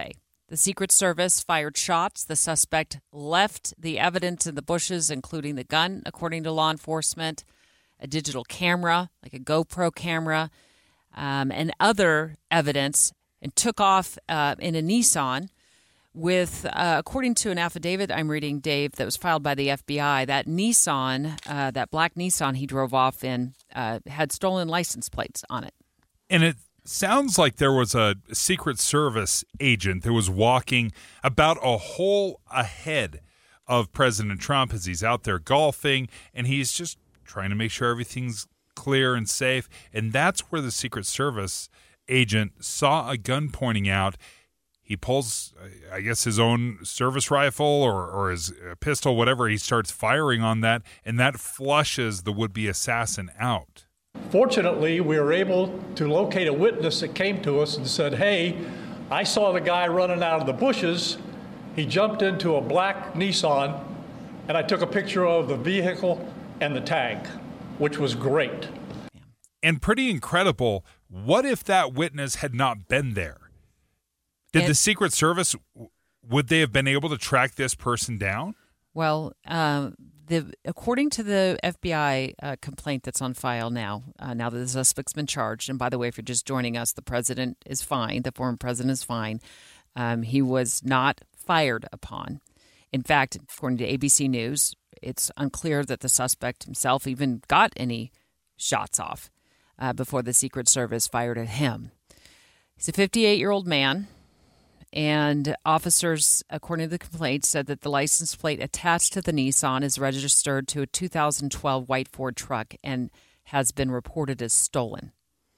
The Secret Service fired shots. The suspect left the evidence in the bushes, including the gun, according to law enforcement, a digital camera, like a GoPro camera, and other evidence, and took off in a Nissan with, according to an affidavit I'm reading, Dave, that was filed by the FBI, that Nissan, that black Nissan he drove off in, had stolen license plates on it. And it sounds like there was a Secret Service agent that was walking about a hole ahead of President Trump as he's out there golfing, and he's just trying to make sure everything's clear and safe. And that's where the Secret Service agent saw a gun pointing out. He pulls, I guess, his own service rifle or his pistol, whatever. He starts firing on that, and that flushes the would-be assassin out. Fortunately, we were able to locate a witness that came to us and said, hey, I saw the guy running out of the bushes. He jumped into a black Nissan, and I took a picture of the vehicle and the tag, which was great. And pretty incredible. What if that witness had not been there? Did the Secret Service, would they have been able to track this person down? Well, according to the FBI complaint that's on file now that the suspect's been charged, and by the way, if you're just joining us, the president is fine. The former president is fine. He was not fired upon. In fact, according to ABC News, it's unclear that the suspect himself even got any shots off before the Secret Service fired at him. He's a 58-year-old man. And officers, according to the complaint, said that the license plate attached to the Nissan is registered to a 2012 white Ford truck and has been reported as stolen.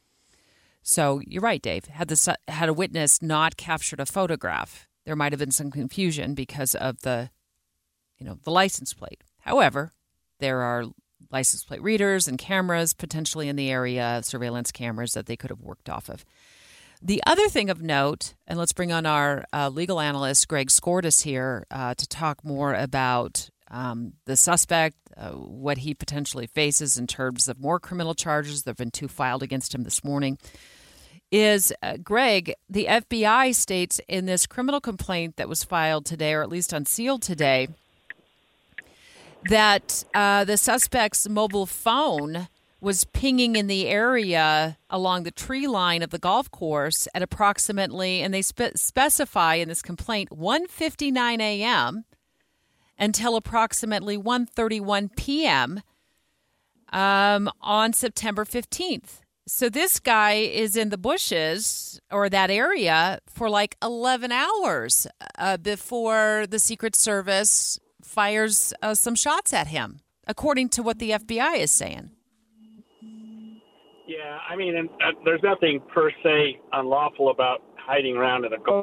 So you're right, Dave. Had a witness not captured a photograph, there might have been some confusion because of the license plate. However, there are license plate readers and cameras potentially in the area, surveillance cameras that they could have worked off of. The other thing of note, and let's bring on our legal analyst, Greg Skordas, here to talk more about the suspect, what he potentially faces in terms of more criminal charges. There have been 2 filed against him this morning. Is, Greg, the FBI states in this criminal complaint that was filed today, or at least unsealed today, that the suspect's mobile phone was pinging in the area along the tree line of the golf course at approximately, and they specify in this complaint, 1:59 a.m. until approximately 1:31 p.m. On September 15th. So this guy is in the bushes or that area for like 11 hours before the Secret Service fires some shots at him, according to what the FBI is saying. Yeah, I mean, there's nothing per se unlawful about hiding around in a golf.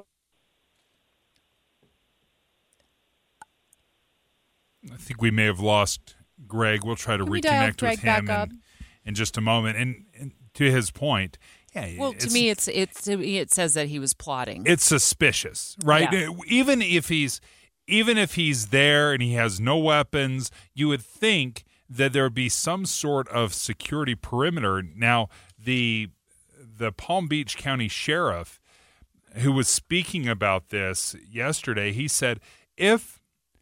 I think we may have lost Greg. We'll try to reconnect with him in just a moment. And to his point, well, to me, it says that he was plotting. It's suspicious, right? Yeah. Even if he's there and he has no weapons, you would think that there would be some sort of security perimeter. Now, the Palm Beach County Sheriff, who was speaking about this yesterday, he said if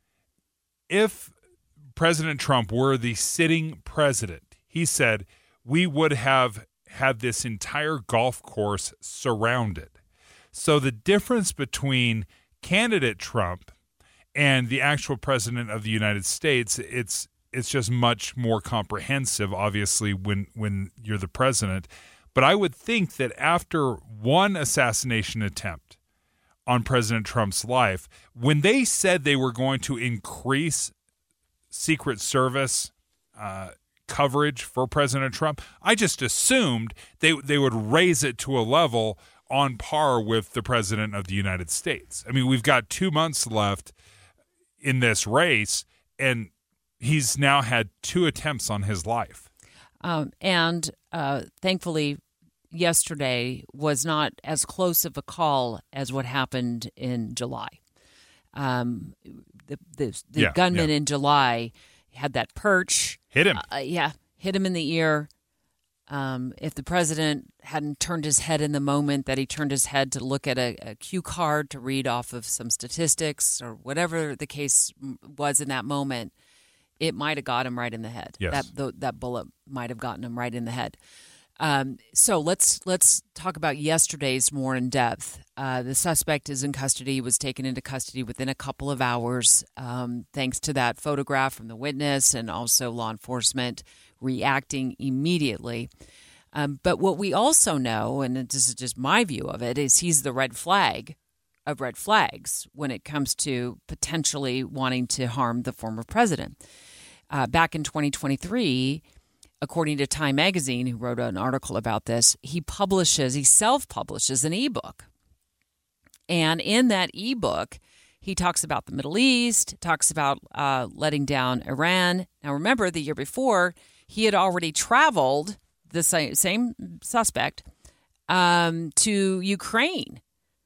President Trump were the sitting president, he said, we would have had this entire golf course surrounded. So the difference between candidate Trump and the actual president of the United States, it's just much more comprehensive, obviously, when you're the president. But I would think that after one assassination attempt on President Trump's life, when they said they were going to increase Secret Service coverage for President Trump, I just assumed they would raise it to a level on par with the President of the United States. I mean, we've got 2 months left in this race, and he's now had 2 attempts on his life. And thankfully, yesterday was not as close of a call as what happened in July. The gunman in July had that perch. Hit him. Hit him in the ear. If the president hadn't turned his head in the moment that he turned his head to look at a cue card to read off of some statistics or whatever the case was in that moment, it might have got him right in the head. Yes. That bullet might have gotten him right in the head. So let's talk about yesterday's more in depth. The suspect is in custody, was taken into custody within a couple of hours, thanks to that photograph from the witness and also law enforcement reacting immediately. But what we also know, and this is just my view of it, is he's the red flag of red flags when it comes to potentially wanting to harm the former president. Back in 2023, according to Time Magazine, who wrote an article about this, he self-publishes an ebook. And in that ebook, he talks about the Middle East, talks about letting down Iran. Now, remember, the year before, he had already traveled, the same suspect, to Ukraine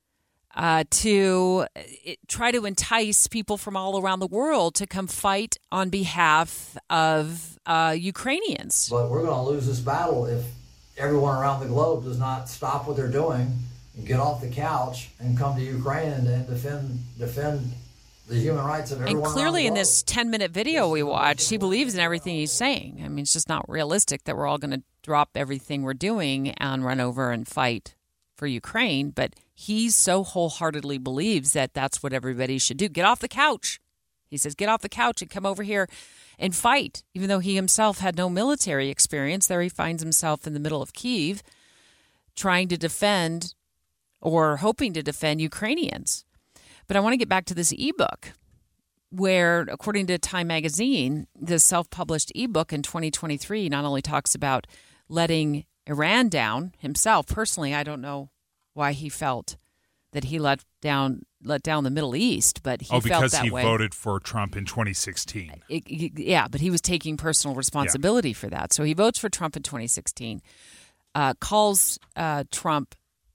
to try to entice people from all around the world to come fight on behalf of Ukrainians. But we're going to lose this battle if everyone around the globe does not stop what they're doing and get off the couch and come to Ukraine and defend the human rights of everyone. And clearly around in the this 10-minute video we watched, he believes in everything he's saying. I mean, it's just not realistic that we're all going to drop everything we're doing and run over and fight for Ukraine. But he so wholeheartedly believes that that's what everybody should do. Get off the couch. He says, get off the couch and come over here and fight. Even though he himself had no military experience, there he finds himself in the middle of Kyiv trying to defend or hoping to defend Ukrainians. But I want to get back to this ebook where, according to Time Magazine, this self-published ebook in 2023 not only talks about letting Iran down himself. Personally, I don't know why he felt that he let down the Middle East, but he felt that way. Because he voted for Trump in 2016. Yeah, but he was taking personal responsibility for that. So he votes for Trump in 2016, calls Trump,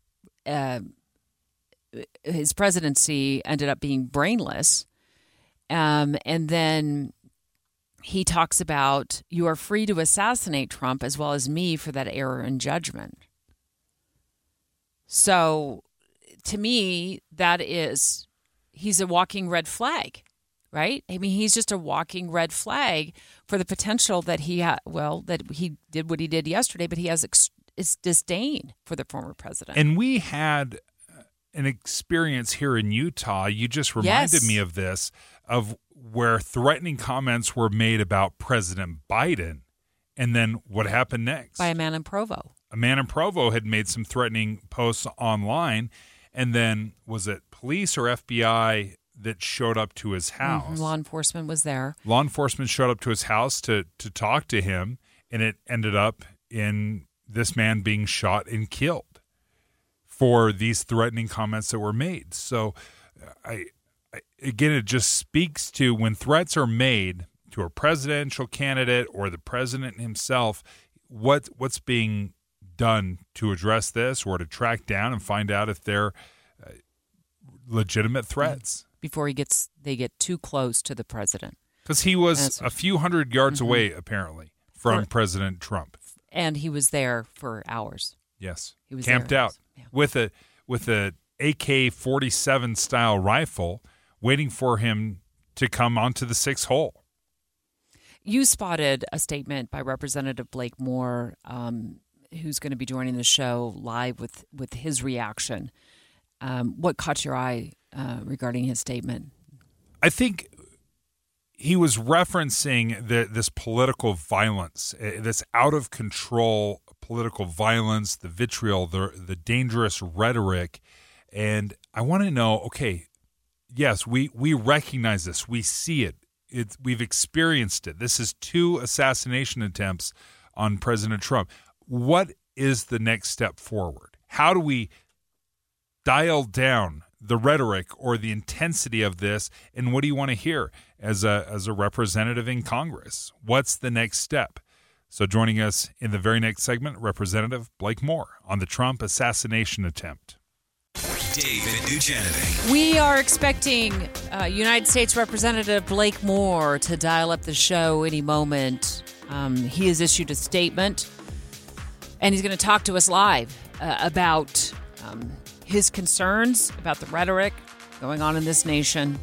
his presidency ended up being brainless, and then he talks about, you are free to assassinate Trump as well as me for that error in judgment. So to me, he's a walking red flag, right? I mean, he's just a walking red flag for the potential that that he did what he did yesterday, but he has disdain for the former president. And we had an experience here in Utah. You just reminded me of this, of where threatening comments were made about President Biden. And then what happened next? By a man in Provo. A man in Provo had made some threatening posts online. And then was it police or FBI that showed up to his house? Mm-hmm. Law enforcement was there. Law enforcement showed up to his house to talk to him. And it ended up in this man being shot and killed for these threatening comments that were made. So again, it just speaks to when threats are made to a presidential candidate or the president himself, what's being done to address this or to track down and find out if they're legitimate threats. Before they get too close to the president. Because he was a few hundred yards away, apparently, from President Trump. And he was there for hours. Yes. He was camped out with a AK-47 style rifle, waiting for him to come onto the 6th hole. You spotted a statement by Representative Blake Moore, who's going to be joining the show live with his reaction. What caught your eye regarding his statement? I think he was referencing this political violence, this out of control political violence, the vitriol, the dangerous rhetoric. And I want to know, okay, yes, we recognize this. We see it. We've experienced it. This is 2 assassination attempts on President Trump. What is the next step forward? How do we dial down the rhetoric or the intensity of this? And what do you want to hear as a representative in Congress? What's the next step? So joining us in the very next segment, Representative Blake Moore on the Trump assassination attempt. Dave and Dujanovic. We are expecting United States Representative Blake Moore to dial up the show any moment. He has issued a statement And he's going to talk to us live about his concerns about the rhetoric going on in this nation.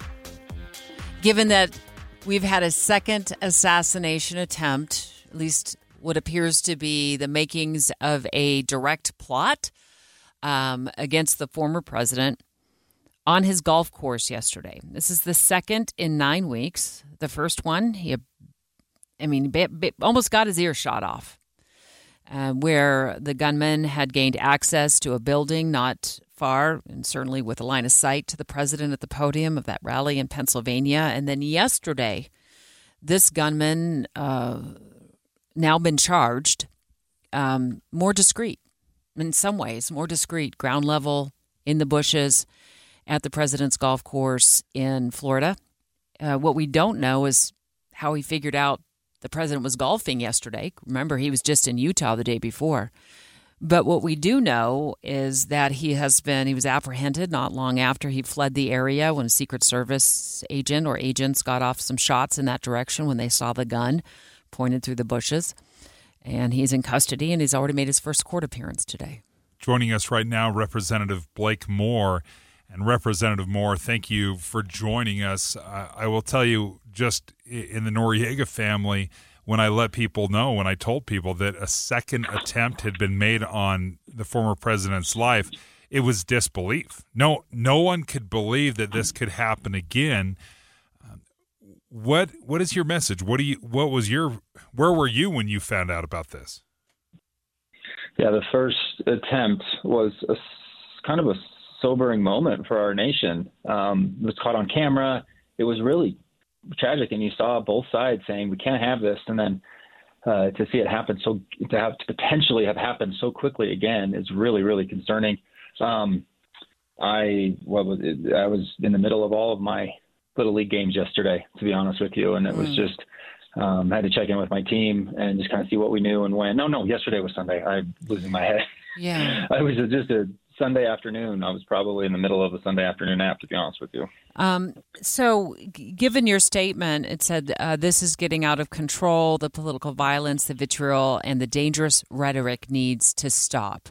Given that we've had a second assassination attempt, at least what appears to be the makings of a direct plot against the former president on his golf course yesterday. This is the second in 9 weeks. The first one, he almost got his ear shot off, where the gunman had gained access to a building not far, and certainly with a line of sight to the president at the podium of that rally in Pennsylvania. And then yesterday, this gunman, now been charged, more discreet, in some ways, more discreet, ground level, in the bushes, at the president's golf course in Florida. What we don't know is how he figured out the president was golfing yesterday. Remember, he was just in Utah the day before. But what we do know is that he was apprehended not long after he fled the area when a Secret Service agent or agents got off some shots in that direction when they saw the gun pointed through the bushes. And he's in custody, and he's already made his first court appearance today. Joining us right now, Representative Blake Moore. And Representative Moore, thank you for joining us. I will tell you, just in the Noriega family, when I told people that a second attempt had been made on the former president's life, it was disbelief. No one could believe that this could happen again. What is your message? Where were you when you found out about this? Yeah, the first attempt was kind of a sobering moment for our nation. It was caught on camera. It was really tragic, and you saw both sides saying we can't have this, and then to see it happen to potentially have happened so quickly again is really, really concerning. I was in the middle of all of my Little League games yesterday, to be honest with you, and it was just had to check in with my team and just kind of see what we knew and when. No, yesterday was Sunday. I'm losing my head. Yeah, it was just a Sunday afternoon. I was probably in the middle of a Sunday afternoon nap, to be honest with you. So given your statement, it said this is getting out of control. The political violence, the vitriol, and the dangerous rhetoric needs to stop.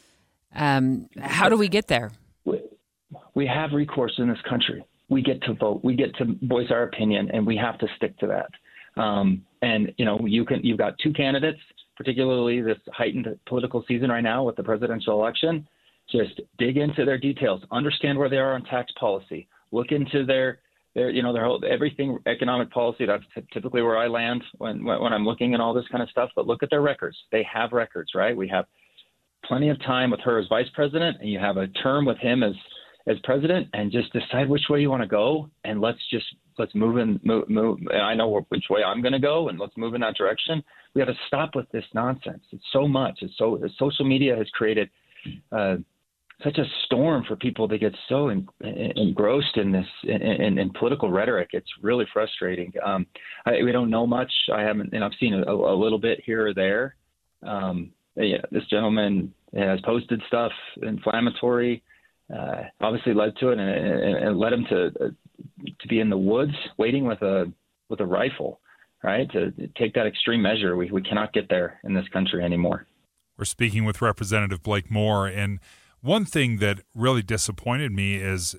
How do we get there? We have recourse in this country. We get to vote. We get to voice our opinion, and we have to stick to that. And you've got two candidates, particularly this heightened political season right now with the presidential election. Just dig into their details, understand where they are on tax policy, look into their whole everything economic policy. That's typically where I land when I'm looking at all this kind of stuff. But look at their records. They have records, right? We have plenty of time with her as vice president, and you have a term with him as president, and just decide which way you want to go, and let's move. I know which way I'm going to go, and let's move in that direction. We have to stop with this nonsense. It's so much. Social media has created such a storm for people to get so engrossed in this in political rhetoric. It's really frustrating. We don't know much. I haven't, and I've seen a little bit here or there. This gentleman has posted stuff inflammatory. Obviously led to it, and led him to be in the woods waiting with a rifle, right? To take that extreme measure. We cannot get there in this country anymore. We're speaking with Representative Blake Moore, and one thing that really disappointed me is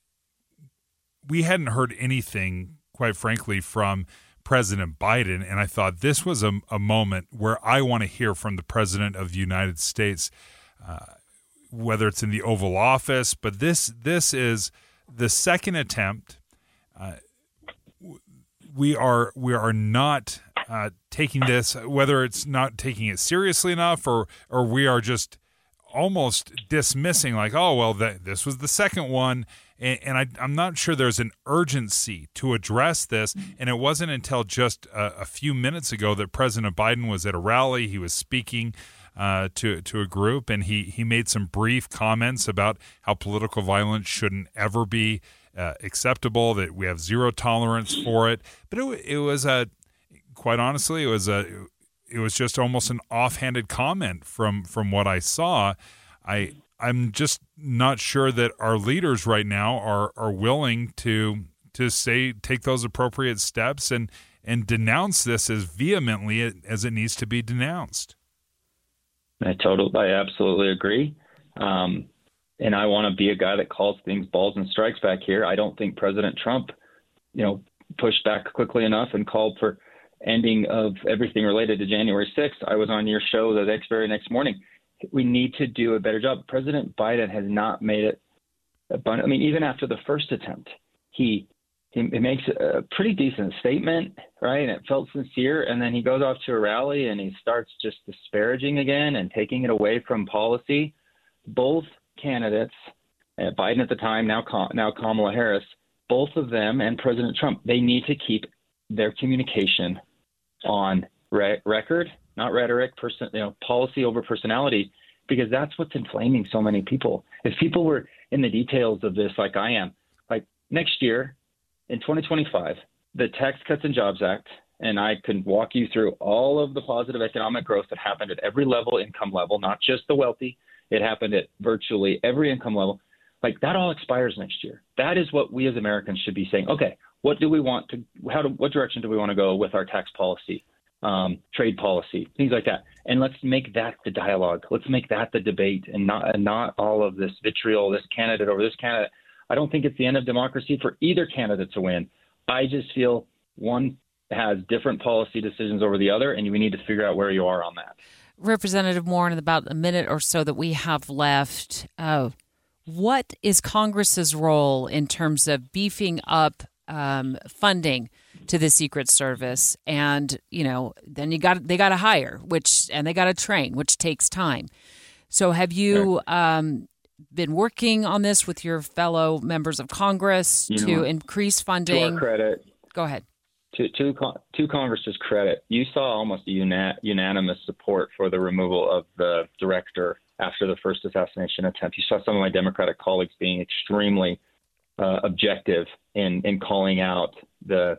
we hadn't heard anything, quite frankly, from President Biden, and I thought this was a moment where I want to hear from the President of the United States, whether it's in the Oval Office, but this is the second attempt. We are not taking this, whether it's not taking it seriously enough, or we are just almost dismissing, like, oh, well, this was the second one. And I'm not sure there's an urgency to address this. And it wasn't until just a few minutes ago that President Biden was at a rally. He was speaking to a group, and he made some brief comments about how political violence shouldn't ever be acceptable, that we have zero tolerance for it. But it was quite honestly, it was just almost an offhanded comment from what I saw. I'm just not sure that our leaders right now are willing to take those appropriate steps and denounce this as vehemently as it needs to be denounced. I absolutely agree. And I want to be a guy that calls things balls and strikes back here. I don't think President Trump, pushed back quickly enough and called for ending of everything related to January 6th. I was on your show the very next morning. We need to do a better job. President Biden has not made it abundant. I mean, even after the first attempt, he makes a pretty decent statement, right? And it felt sincere. And then he goes off to a rally and he starts just disparaging again and taking it away from policy. Both candidates, Biden at the time, now Kamala Harris, both of them and President Trump, they need to keep their communication on record, not rhetoric, policy over personality, because that's what's inflaming so many people. If people were in the details of this like I am, like next year in 2025, the Tax Cuts and Jobs Act, and I can walk you through all of the positive economic growth that happened at every income level, not just the wealthy. It happened at virtually every income level. Like that all expires next year. That is what we as Americans should be saying. Okay, what direction do we want to go with our tax policy, trade policy, things like that? And let's make that the dialogue. Let's make that the debate, and not all of this vitriol, this candidate over this candidate. I don't think it's the end of democracy for either candidate to win. I just feel one has different policy decisions over the other, and we need to figure out where you are on that. Representative Moore, in about a minute or so that we have left, what is Congress's role in terms of beefing up funding to the Secret Service? And, then they got to hire, and they got to train, which takes time. So have you been working on this with your fellow members of Congress to increase funding? To our credit. Go ahead. To Congress's credit, you saw almost a unanimous support for the removal of the director after the first assassination attempt. You saw some of my Democratic colleagues being extremely objective in calling out the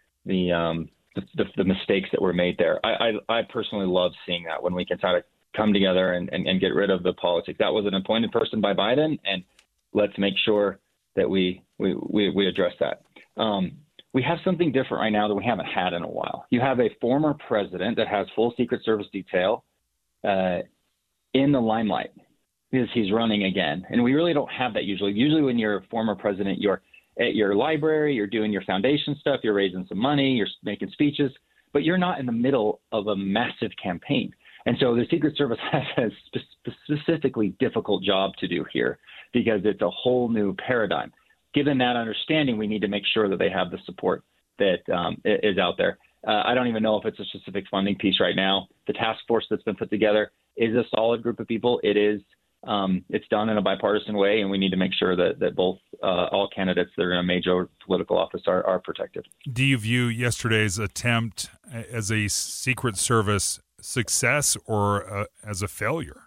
mistakes that were made there. I personally love seeing that when we can try to come together and get rid of the politics. That was an appointed person by Biden, and let's make sure that we address that. We have something different right now that we haven't had in a while. You have a former president that has full Secret Service detail in the limelight because he's running again. And we really don't have that usually. Usually when you're a former president, you're at your library, you're doing your foundation stuff, you're raising some money, you're making speeches, but you're not in the middle of a massive campaign. And so the Secret Service has a specifically difficult job to do here because it's a whole new paradigm. Given that understanding, we need to make sure that they have the support that is out there. I don't even know if it's a specific funding piece right now. The task force that's been put together is a solid group of people. It is. It's done in a bipartisan way, and we need to make sure that both all candidates that are in a major political office are protected. Do you view yesterday's attempt as a Secret Service success or as a failure?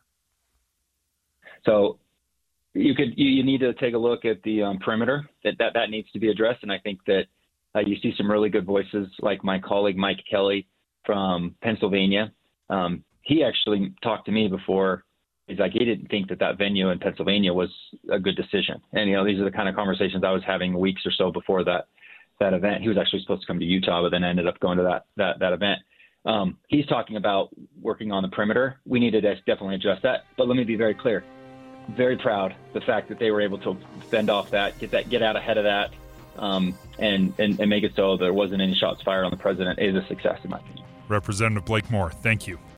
So you need to take a look at the perimeter. That needs to be addressed, and I think that you see some really good voices like my colleague Mike Kelly from Pennsylvania. He actually talked to me before. He's like, he didn't think that venue in Pennsylvania was a good decision. And, these are the kind of conversations I was having weeks or so before that event. He was actually supposed to come to Utah, but then ended up going to that event. He's talking about working on the perimeter. We need to definitely address that. But let me be very clear. Very proud the fact that they were able to fend off that, get out ahead of that, and make it so there wasn't any shots fired on the president is a success in my opinion. Representative Blake Moore, thank you.